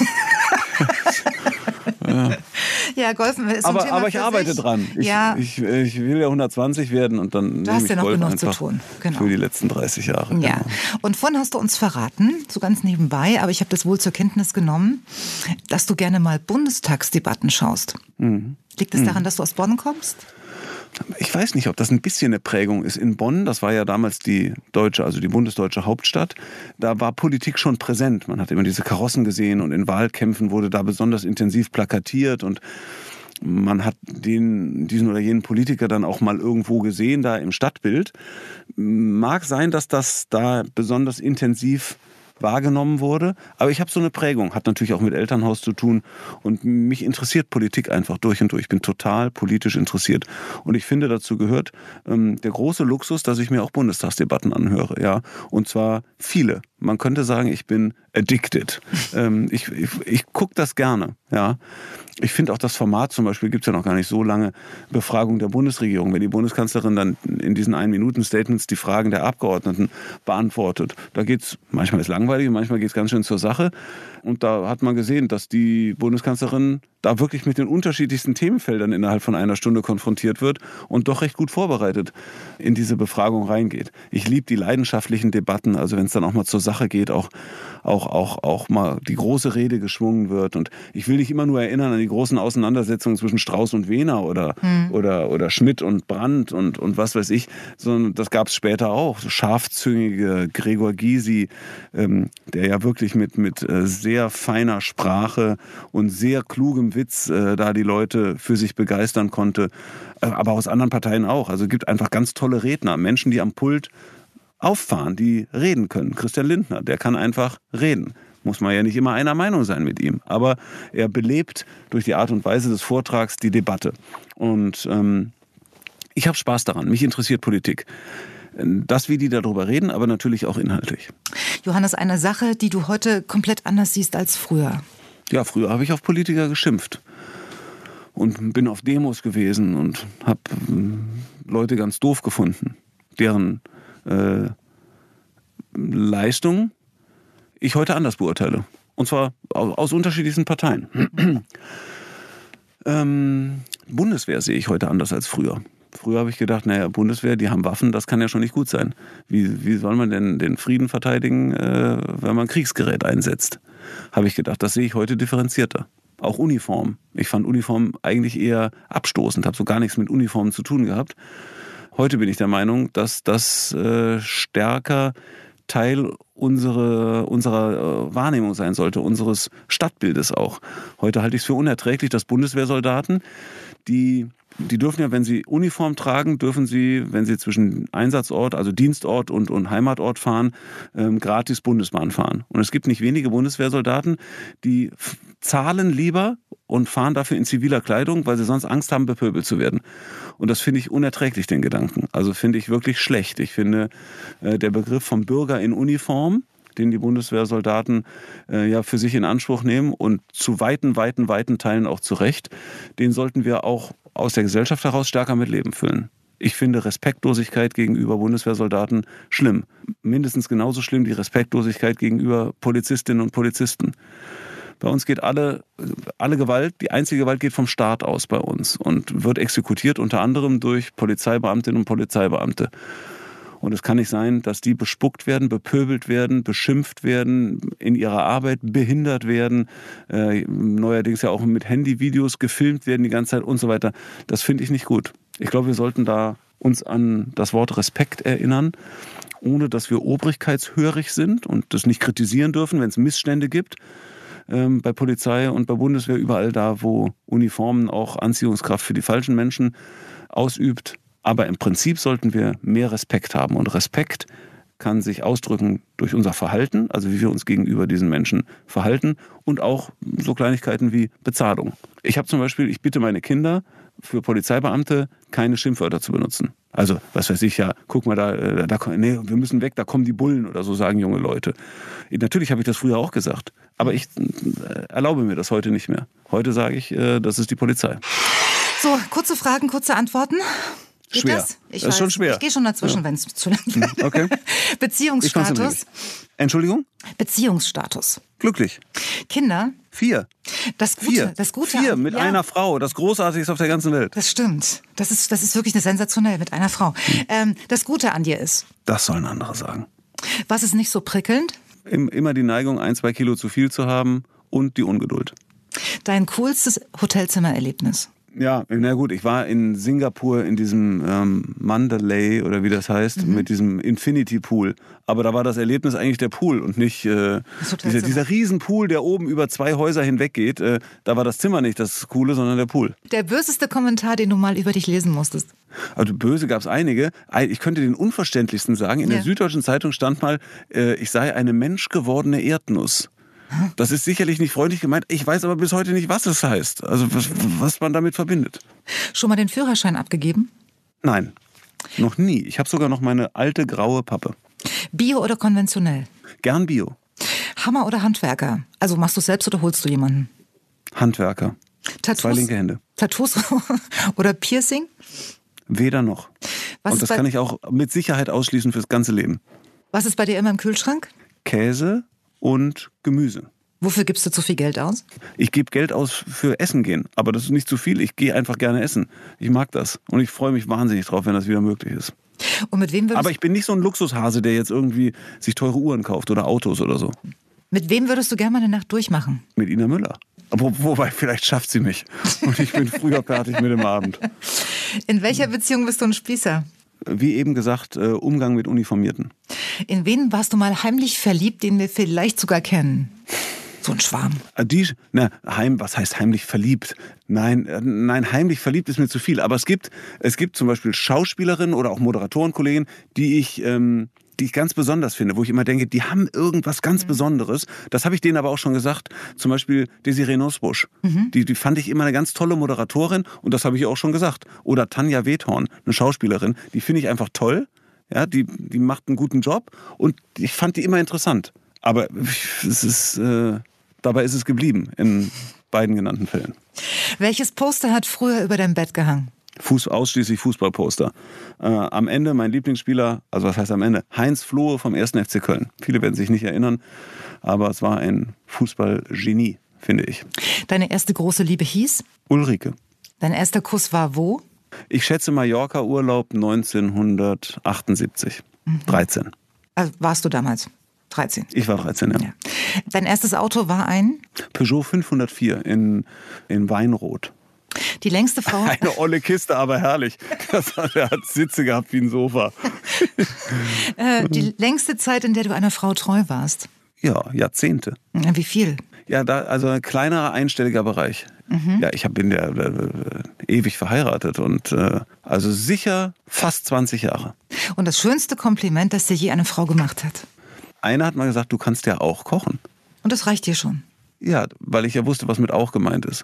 ja. Ja, Golfen ist aber, ein Thema aber ich für arbeite sich. dran. Ich, ja. ich, ich will ja hundertzwanzig werden und dann Du nehme hast ich ja noch Golf genug einfach zu tun. Genau. für die letzten dreißig Jahre. Ja. Genau. Und vorhin hast du uns verraten, so ganz nebenbei, aber ich habe das wohl zur Kenntnis genommen, dass du gerne mal Bundestagsdebatten schaust. Mhm. Liegt es daran, mhm. dass du aus Bonn kommst? Ich weiß nicht, ob das ein bisschen eine Prägung ist. In Bonn, das war ja damals die deutsche, also die bundesdeutsche Hauptstadt, da war Politik schon präsent. Man hat immer diese Karossen gesehen und in Wahlkämpfen wurde da besonders intensiv plakatiert und man hat den, diesen oder jenen Politiker dann auch mal irgendwo gesehen, da im Stadtbild. Mag sein, dass das da besonders intensiv wahrgenommen wurde, aber ich habe so eine Prägung, hat natürlich auch mit Elternhaus zu tun und mich interessiert Politik einfach durch und durch. Ich bin total politisch interessiert und ich finde, dazu gehört ähm, der große Luxus, dass ich mir auch Bundestagsdebatten anhöre, ja, und zwar viele. Man könnte sagen, ich bin addicted. ähm, ich ich, ich gucke das gerne, ja. Ich finde auch das Format zum Beispiel, gibt es ja noch gar nicht so lange, Befragung der Bundesregierung. Wenn die Bundeskanzlerin dann in diesen Ein-Minuten-Statements die Fragen der Abgeordneten beantwortet, da geht's, manchmal ist langweilig, manchmal geht es ganz schön zur Sache. Und da hat man gesehen, dass die Bundeskanzlerin da wirklich mit den unterschiedlichsten Themenfeldern innerhalb von einer Stunde konfrontiert wird und doch recht gut vorbereitet in diese Befragung reingeht. Ich liebe die leidenschaftlichen Debatten, also wenn es dann auch mal zur Sache geht, auch, auch, auch, auch mal die große Rede geschwungen wird. Und ich will nicht immer nur erinnern an die großen Auseinandersetzungen zwischen Strauß und Wehner oder, hm. oder, oder Schmidt und Brandt und, und was weiß ich, sondern das gab es später auch. So scharfzüngige Gregor Gysi, ähm, der ja wirklich mit, mit äh, sehr feiner Sprache und sehr klugem Witz äh, da die Leute für sich begeistern konnte, äh, aber aus anderen Parteien auch. Also es gibt einfach ganz tolle Redner, Menschen, die am Pult auffahren, die reden können. Christian Lindner, der kann einfach reden. Muss man ja nicht immer einer Meinung sein mit ihm, aber er belebt durch die Art und Weise des Vortrags die Debatte. Und ähm, ich habe Spaß daran, mich interessiert Politik. Das, wie die darüber reden, aber natürlich auch inhaltlich. Johannes, eine Sache, die du heute komplett anders siehst als früher. Ja, früher habe ich auf Politiker geschimpft und bin auf Demos gewesen und habe äh, Leute ganz doof gefunden, deren äh, Leistung ich heute anders beurteile. Und zwar aus, aus unterschiedlichsten Parteien. ähm, Bundeswehr sehe ich heute anders als früher. Früher habe ich gedacht, naja, Bundeswehr, die haben Waffen, das kann ja schon nicht gut sein. Wie, wie soll man denn den Frieden verteidigen, äh, wenn man Kriegsgerät einsetzt? Habe ich gedacht, das sehe ich heute differenzierter. Auch Uniform. Ich fand Uniform eigentlich eher abstoßend, habe so gar nichts mit Uniformen zu tun gehabt. Heute bin ich der Meinung, dass das äh, stärker Teil unsere, unserer äh, Wahrnehmung sein sollte, unseres Stadtbildes auch. Heute halte ich es für unerträglich, dass Bundeswehrsoldaten, die die dürfen ja, wenn sie Uniform tragen, dürfen sie, wenn sie zwischen Einsatzort, also Dienstort und, und Heimatort fahren, ähm, gratis Bundesbahn fahren. Und es gibt nicht wenige Bundeswehrsoldaten, die f- zahlen lieber und fahren dafür in ziviler Kleidung, weil sie sonst Angst haben, bepöbelt zu werden. Und das finde ich unerträglich, den Gedanken. Also finde ich wirklich schlecht. Ich finde, äh, der Begriff vom Bürger in Uniform, den die Bundeswehrsoldaten äh, ja für sich in Anspruch nehmen und zu weiten, weiten, weiten Teilen auch zu Recht, den sollten wir auch aus der Gesellschaft heraus stärker mit Leben füllen. Ich finde Respektlosigkeit gegenüber Bundeswehrsoldaten schlimm. Mindestens genauso schlimm die Respektlosigkeit gegenüber Polizistinnen und Polizisten. Bei uns geht alle, alle Gewalt, die einzige Gewalt geht vom Staat aus bei uns und wird exekutiert unter anderem durch Polizeibeamtinnen und Polizeibeamte. Und es kann nicht sein, dass die bespuckt werden, bepöbelt werden, beschimpft werden, in ihrer Arbeit behindert werden, äh, neuerdings ja auch mit Handyvideos gefilmt werden die ganze Zeit und so weiter. Das finde ich nicht gut. Ich glaube, wir sollten da uns an das Wort Respekt erinnern, ohne dass wir obrigkeitshörig sind und das nicht kritisieren dürfen, wenn es Missstände gibt. Ähm, bei Polizei und bei Bundeswehr, überall da, wo Uniformen auch Anziehungskraft für die falschen Menschen ausübt. Aber im Prinzip sollten wir mehr Respekt haben. Und Respekt kann sich ausdrücken durch unser Verhalten, also wie wir uns gegenüber diesen Menschen verhalten und auch so Kleinigkeiten wie Bezahlung. Ich habe zum Beispiel, ich bitte meine Kinder, für Polizeibeamte keine Schimpfwörter zu benutzen. Also, was weiß ich, ja, guck mal, da, da, nee, wir müssen weg, da kommen die Bullen oder so, sagen junge Leute. Natürlich habe ich das früher auch gesagt, aber ich äh, erlaube mir das heute nicht mehr. Heute sage ich, äh, das ist die Polizei. So, kurze Fragen, kurze Antworten. Geht Schwer. das? Ich das ist weiß. schon schwer. Ich gehe schon dazwischen, ja. wenn es zu lang wird. Okay. Beziehungsstatus. Entschuldigung? Beziehungsstatus. Glücklich. Kinder. Vier. Das Gute. Vier. Das Gute. Vier mit ja. einer Frau. Das Großartigste auf der ganzen Welt. Das stimmt. Das ist, das ist wirklich eine sensationell mit einer Frau. Hm. Ähm, das Gute an dir ist. Das sollen andere sagen. Was ist nicht so prickelnd? Immer die Neigung, ein, zwei Kilo zu viel zu haben und die Ungeduld. Dein coolstes Hotelzimmererlebnis? Ja, na gut, ich war in Singapur in diesem ähm, Mandalay oder wie das heißt, mhm. mit diesem Infinity Pool. Aber da war das Erlebnis eigentlich der Pool und nicht äh, dieser, dieser Riesenpool, der oben über zwei Häuser hinweg geht. Äh, da war das Zimmer nicht das Coole, sondern der Pool. Der böseste Kommentar, den du mal über dich lesen musstest? Also böse gab es einige. Ich könnte den unverständlichsten sagen. In ja. der Süddeutschen Zeitung stand mal, äh, ich sei eine menschgewordene Erdnuss. Das ist sicherlich nicht freundlich gemeint. Ich weiß aber bis heute nicht, was es heißt. Also was, was man damit verbindet. Schon mal den Führerschein abgegeben? Nein, noch nie. Ich habe sogar noch meine alte graue Pappe. Bio oder konventionell? Gern Bio. Hammer oder Handwerker? Also machst du es selbst oder holst du jemanden? Handwerker. Tattoos? Zwei linke Hände. Tattoos oder Piercing? Weder noch. Was Und das kann ich auch mit Sicherheit ausschließen fürs ganze Leben. Was ist bei dir immer im Kühlschrank? Käse und Gemüse. Wofür gibst du zu viel Geld aus? Ich gebe Geld aus für Essen gehen, aber das ist nicht zu viel. Ich gehe einfach gerne essen. Ich mag das und ich freue mich wahnsinnig drauf, wenn das wieder möglich ist. Und mit wem würdest aber ich bin nicht so ein Luxushase, der jetzt irgendwie sich teure Uhren kauft oder Autos oder so. Mit wem würdest du gerne mal eine Nacht durchmachen? Mit Ina Müller. Wo, wobei, vielleicht schafft sie mich. Und ich bin früher fertig mit dem Abend. In welcher Beziehung bist du ein Spießer? Wie eben gesagt, äh, Umgang mit Uniformierten. In wen warst du mal heimlich verliebt, den wir vielleicht sogar kennen? So ein Schwarm. Die, na, heim, was heißt heimlich verliebt? Nein, äh, nein, heimlich verliebt ist mir zu viel. Aber es gibt, es gibt zum Beispiel Schauspielerinnen oder auch Moderatorenkollegen, die ich, ähm, die ich ganz besonders finde, wo ich immer denke, die haben irgendwas ganz mhm. Besonderes. Das habe ich denen aber auch schon gesagt. Zum Beispiel Desiree Nussbusch. Mhm. Die, die fand ich immer eine ganz tolle Moderatorin und das habe ich auch schon gesagt. Oder Tanja Wethorn, eine Schauspielerin. Die finde ich einfach toll. Ja, die, die macht einen guten Job und ich fand die immer interessant. Aber es ist, äh, dabei ist es geblieben in beiden genannten Fällen. Welches Poster hat früher über dein Bett gehangen? Fuß, ausschließlich Fußballposter. Äh, am Ende mein Lieblingsspieler, also was heißt am Ende? Heinz Flohe vom ersten F C Köln. Viele werden sich nicht erinnern, aber es war ein Fußballgenie, finde ich. Deine erste große Liebe hieß? Ulrike. Dein erster Kuss war wo? Ich schätze Mallorca-Urlaub neunzehnhundertachtundsiebzig. Mhm. dreizehn. Also warst du damals? dreizehn. Ich war dreizehn, ja. ja. Dein erstes Auto war ein? Peugeot fünfhundertvier in, in Weinrot. Die längste Frau... Eine olle Kiste, aber herrlich. Das, der hat Sitze gehabt wie ein Sofa. äh, die längste Zeit, in der du einer Frau treu warst? Ja, Jahrzehnte. Wie viel? Ja, da, also ein kleinerer einstelliger Bereich. Mhm. Ja, ich hab, bin ja äh, ewig verheiratet und äh, also sicher fast zwanzig Jahre. Und das schönste Kompliment, das dir je eine Frau gemacht hat? Einer hat mal gesagt, du kannst ja auch kochen. Und das reicht dir schon? Ja, weil ich ja wusste, was mit auch gemeint ist.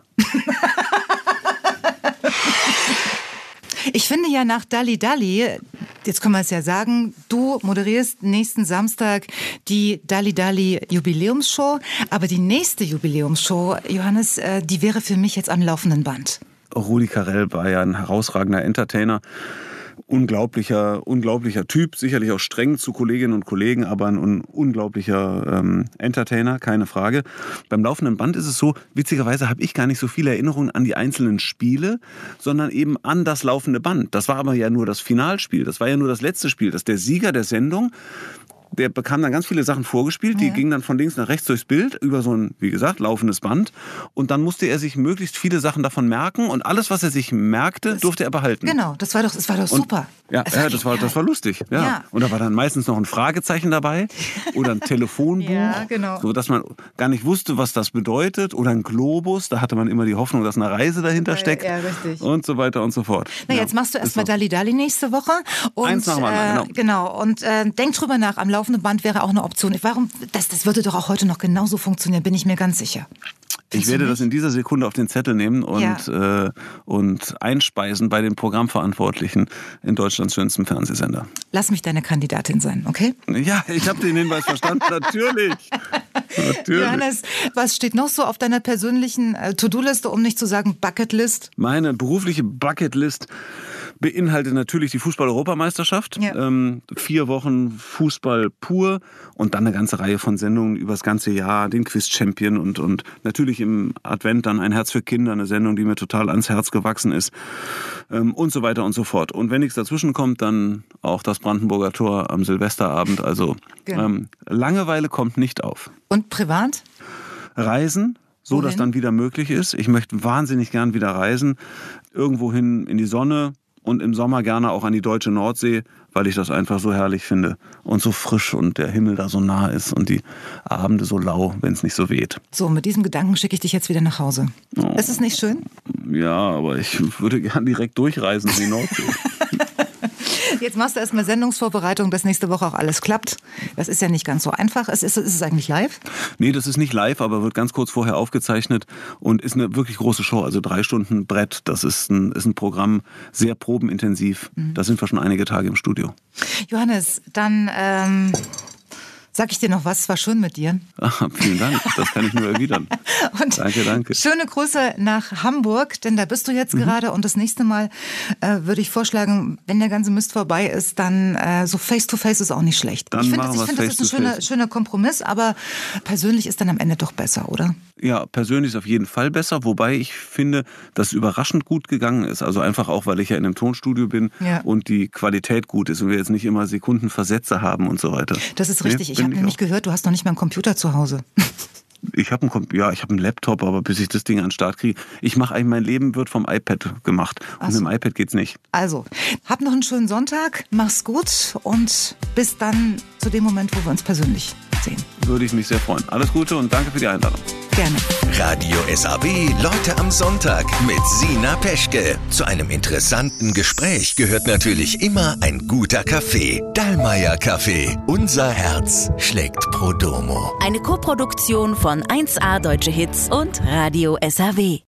Ich finde ja nach Dalli Dalli, jetzt können wir es ja sagen, du moderierst nächsten Samstag die Dalli Dalli Jubiläumsshow, aber die nächste Jubiläumsshow, Johannes, die wäre für mich jetzt am laufenden Band. Rudi Carrell war ja ein herausragender Entertainer. Unglaublicher, unglaublicher Typ, sicherlich auch streng zu Kolleginnen und Kollegen, aber ein un- unglaublicher ähm, Entertainer, keine Frage. Beim laufenden Band ist es so, witzigerweise habe ich gar nicht so viele Erinnerungen an die einzelnen Spiele, sondern eben an das laufende Band. Das war aber ja nur das Finalspiel, das war ja nur das letzte Spiel, dass der Sieger der Sendung, der bekam dann ganz viele Sachen vorgespielt, die ja. gingen dann von links nach rechts durchs Bild, über so ein, wie gesagt, laufendes Band. Und dann musste er sich möglichst viele Sachen davon merken und alles, was er sich merkte, das, durfte er behalten. Genau, das war doch, das war doch super. Und, ja, das, ja war das, war, das war lustig. Ja. ja. Und da war dann meistens noch ein Fragezeichen dabei oder ein Telefonbuch, ja, genau. so dass man gar nicht wusste, was das bedeutet. Oder ein Globus, da hatte man immer die Hoffnung, dass eine Reise dahinter steckt. Ja, ja, richtig. Und so weiter und so fort. Na, ja, jetzt machst du erstmal Dalli Dalli nächste Woche. Und, Eins nach dem anderen, äh, genau. Und äh, denk drüber nach, am laufenden Band wäre auch eine Option. Warum? Das, das würde doch auch heute noch genauso funktionieren, bin ich mir ganz sicher. Ich werde das in dieser Sekunde auf den Zettel nehmen und, ja. äh, und einspeisen bei den Programmverantwortlichen in Deutschlands schönstem Fernsehsender. Lass mich deine Kandidatin sein, okay? Ja, ich habe den Hinweis verstanden, natürlich. natürlich. Johannes, was steht noch so auf deiner persönlichen äh, To-Do-Liste, um nicht zu sagen Bucketlist? Meine berufliche Bucketlist beinhaltet natürlich die Fußball-Europameisterschaft. Ja. Ähm, vier Wochen Fußball pur und dann eine ganze Reihe von Sendungen über das ganze Jahr, den Quiz-Champion und, und natürlich im Advent dann ein Herz für Kinder, eine Sendung, die mir total ans Herz gewachsen ist ähm, und so weiter und so fort. Und wenn nichts dazwischen kommt, dann auch das Brandenburger Tor am Silvesterabend. Also genau. ähm, Langeweile kommt nicht auf. Und privat? Reisen. So, Wohin? Dass dann wieder möglich ist. Ich möchte wahnsinnig gern wieder reisen. Irgendwohin in die Sonne. Und im Sommer gerne auch an die deutsche Nordsee, weil ich das einfach so herrlich finde. Und so frisch und der Himmel da so nah ist und die Abende so lau, wenn es nicht so weht. So, mit diesem Gedanken schicke ich dich jetzt wieder nach Hause. Oh. Ist es nicht schön? Ja, aber ich würde gern direkt durchreisen in die Nordsee. Jetzt machst du erstmal Sendungsvorbereitung, dass nächste Woche auch alles klappt. Das ist ja nicht ganz so einfach. Ist, ist, ist es eigentlich live? Nee, das ist nicht live, aber wird ganz kurz vorher aufgezeichnet und ist eine wirklich große Show. Also drei Stunden Brett, das ist ein, ist ein Programm, sehr probenintensiv. Mhm. Da sind wir schon einige Tage im Studio. Johannes, dann ähm, sag ich dir noch was, es war schön mit dir. Ach, vielen Dank, das kann ich nur erwidern. Und danke, danke. Schöne Grüße nach Hamburg, denn da bist du jetzt mhm. gerade. Und das nächste Mal äh, würde ich vorschlagen, wenn der ganze Mist vorbei ist, dann äh, so Face-to-Face ist auch nicht schlecht. Dann ich finde, machen das, find, das ist ein schöner, schöner Kompromiss, aber persönlich ist dann am Ende doch besser, oder? Ja, persönlich ist auf jeden Fall besser, wobei ich finde, dass es überraschend gut gegangen ist. Also einfach auch, weil ich ja in einem Tonstudio bin ja. und die Qualität gut ist und wir jetzt nicht immer Sekundenversätze haben und so weiter. Das ist richtig. Nee, ich habe nämlich auch gehört, du hast noch nicht mal einen Computer zu Hause. Ich habe einen, ja, ich hab einen Laptop, aber bis ich das Ding an den Start kriege, ich mache eigentlich, mein Leben wird vom iPad gemacht. Und so. Mit dem iPad geht's nicht. Also, hab noch einen schönen Sonntag, mach's gut und bis dann zu dem Moment, wo wir uns persönlich sehen. Würde ich mich sehr freuen. Alles Gute und danke für die Einladung. Gerne. Radio S A B, Leute am Sonntag mit Sina Peschke. Zu einem interessanten Gespräch gehört natürlich immer ein guter Kaffee. Dallmayr Kaffee. Unser Herz schlägt Pro Domo. Eine Koproduktion von eins A Deutsche Hits und Radio S A W.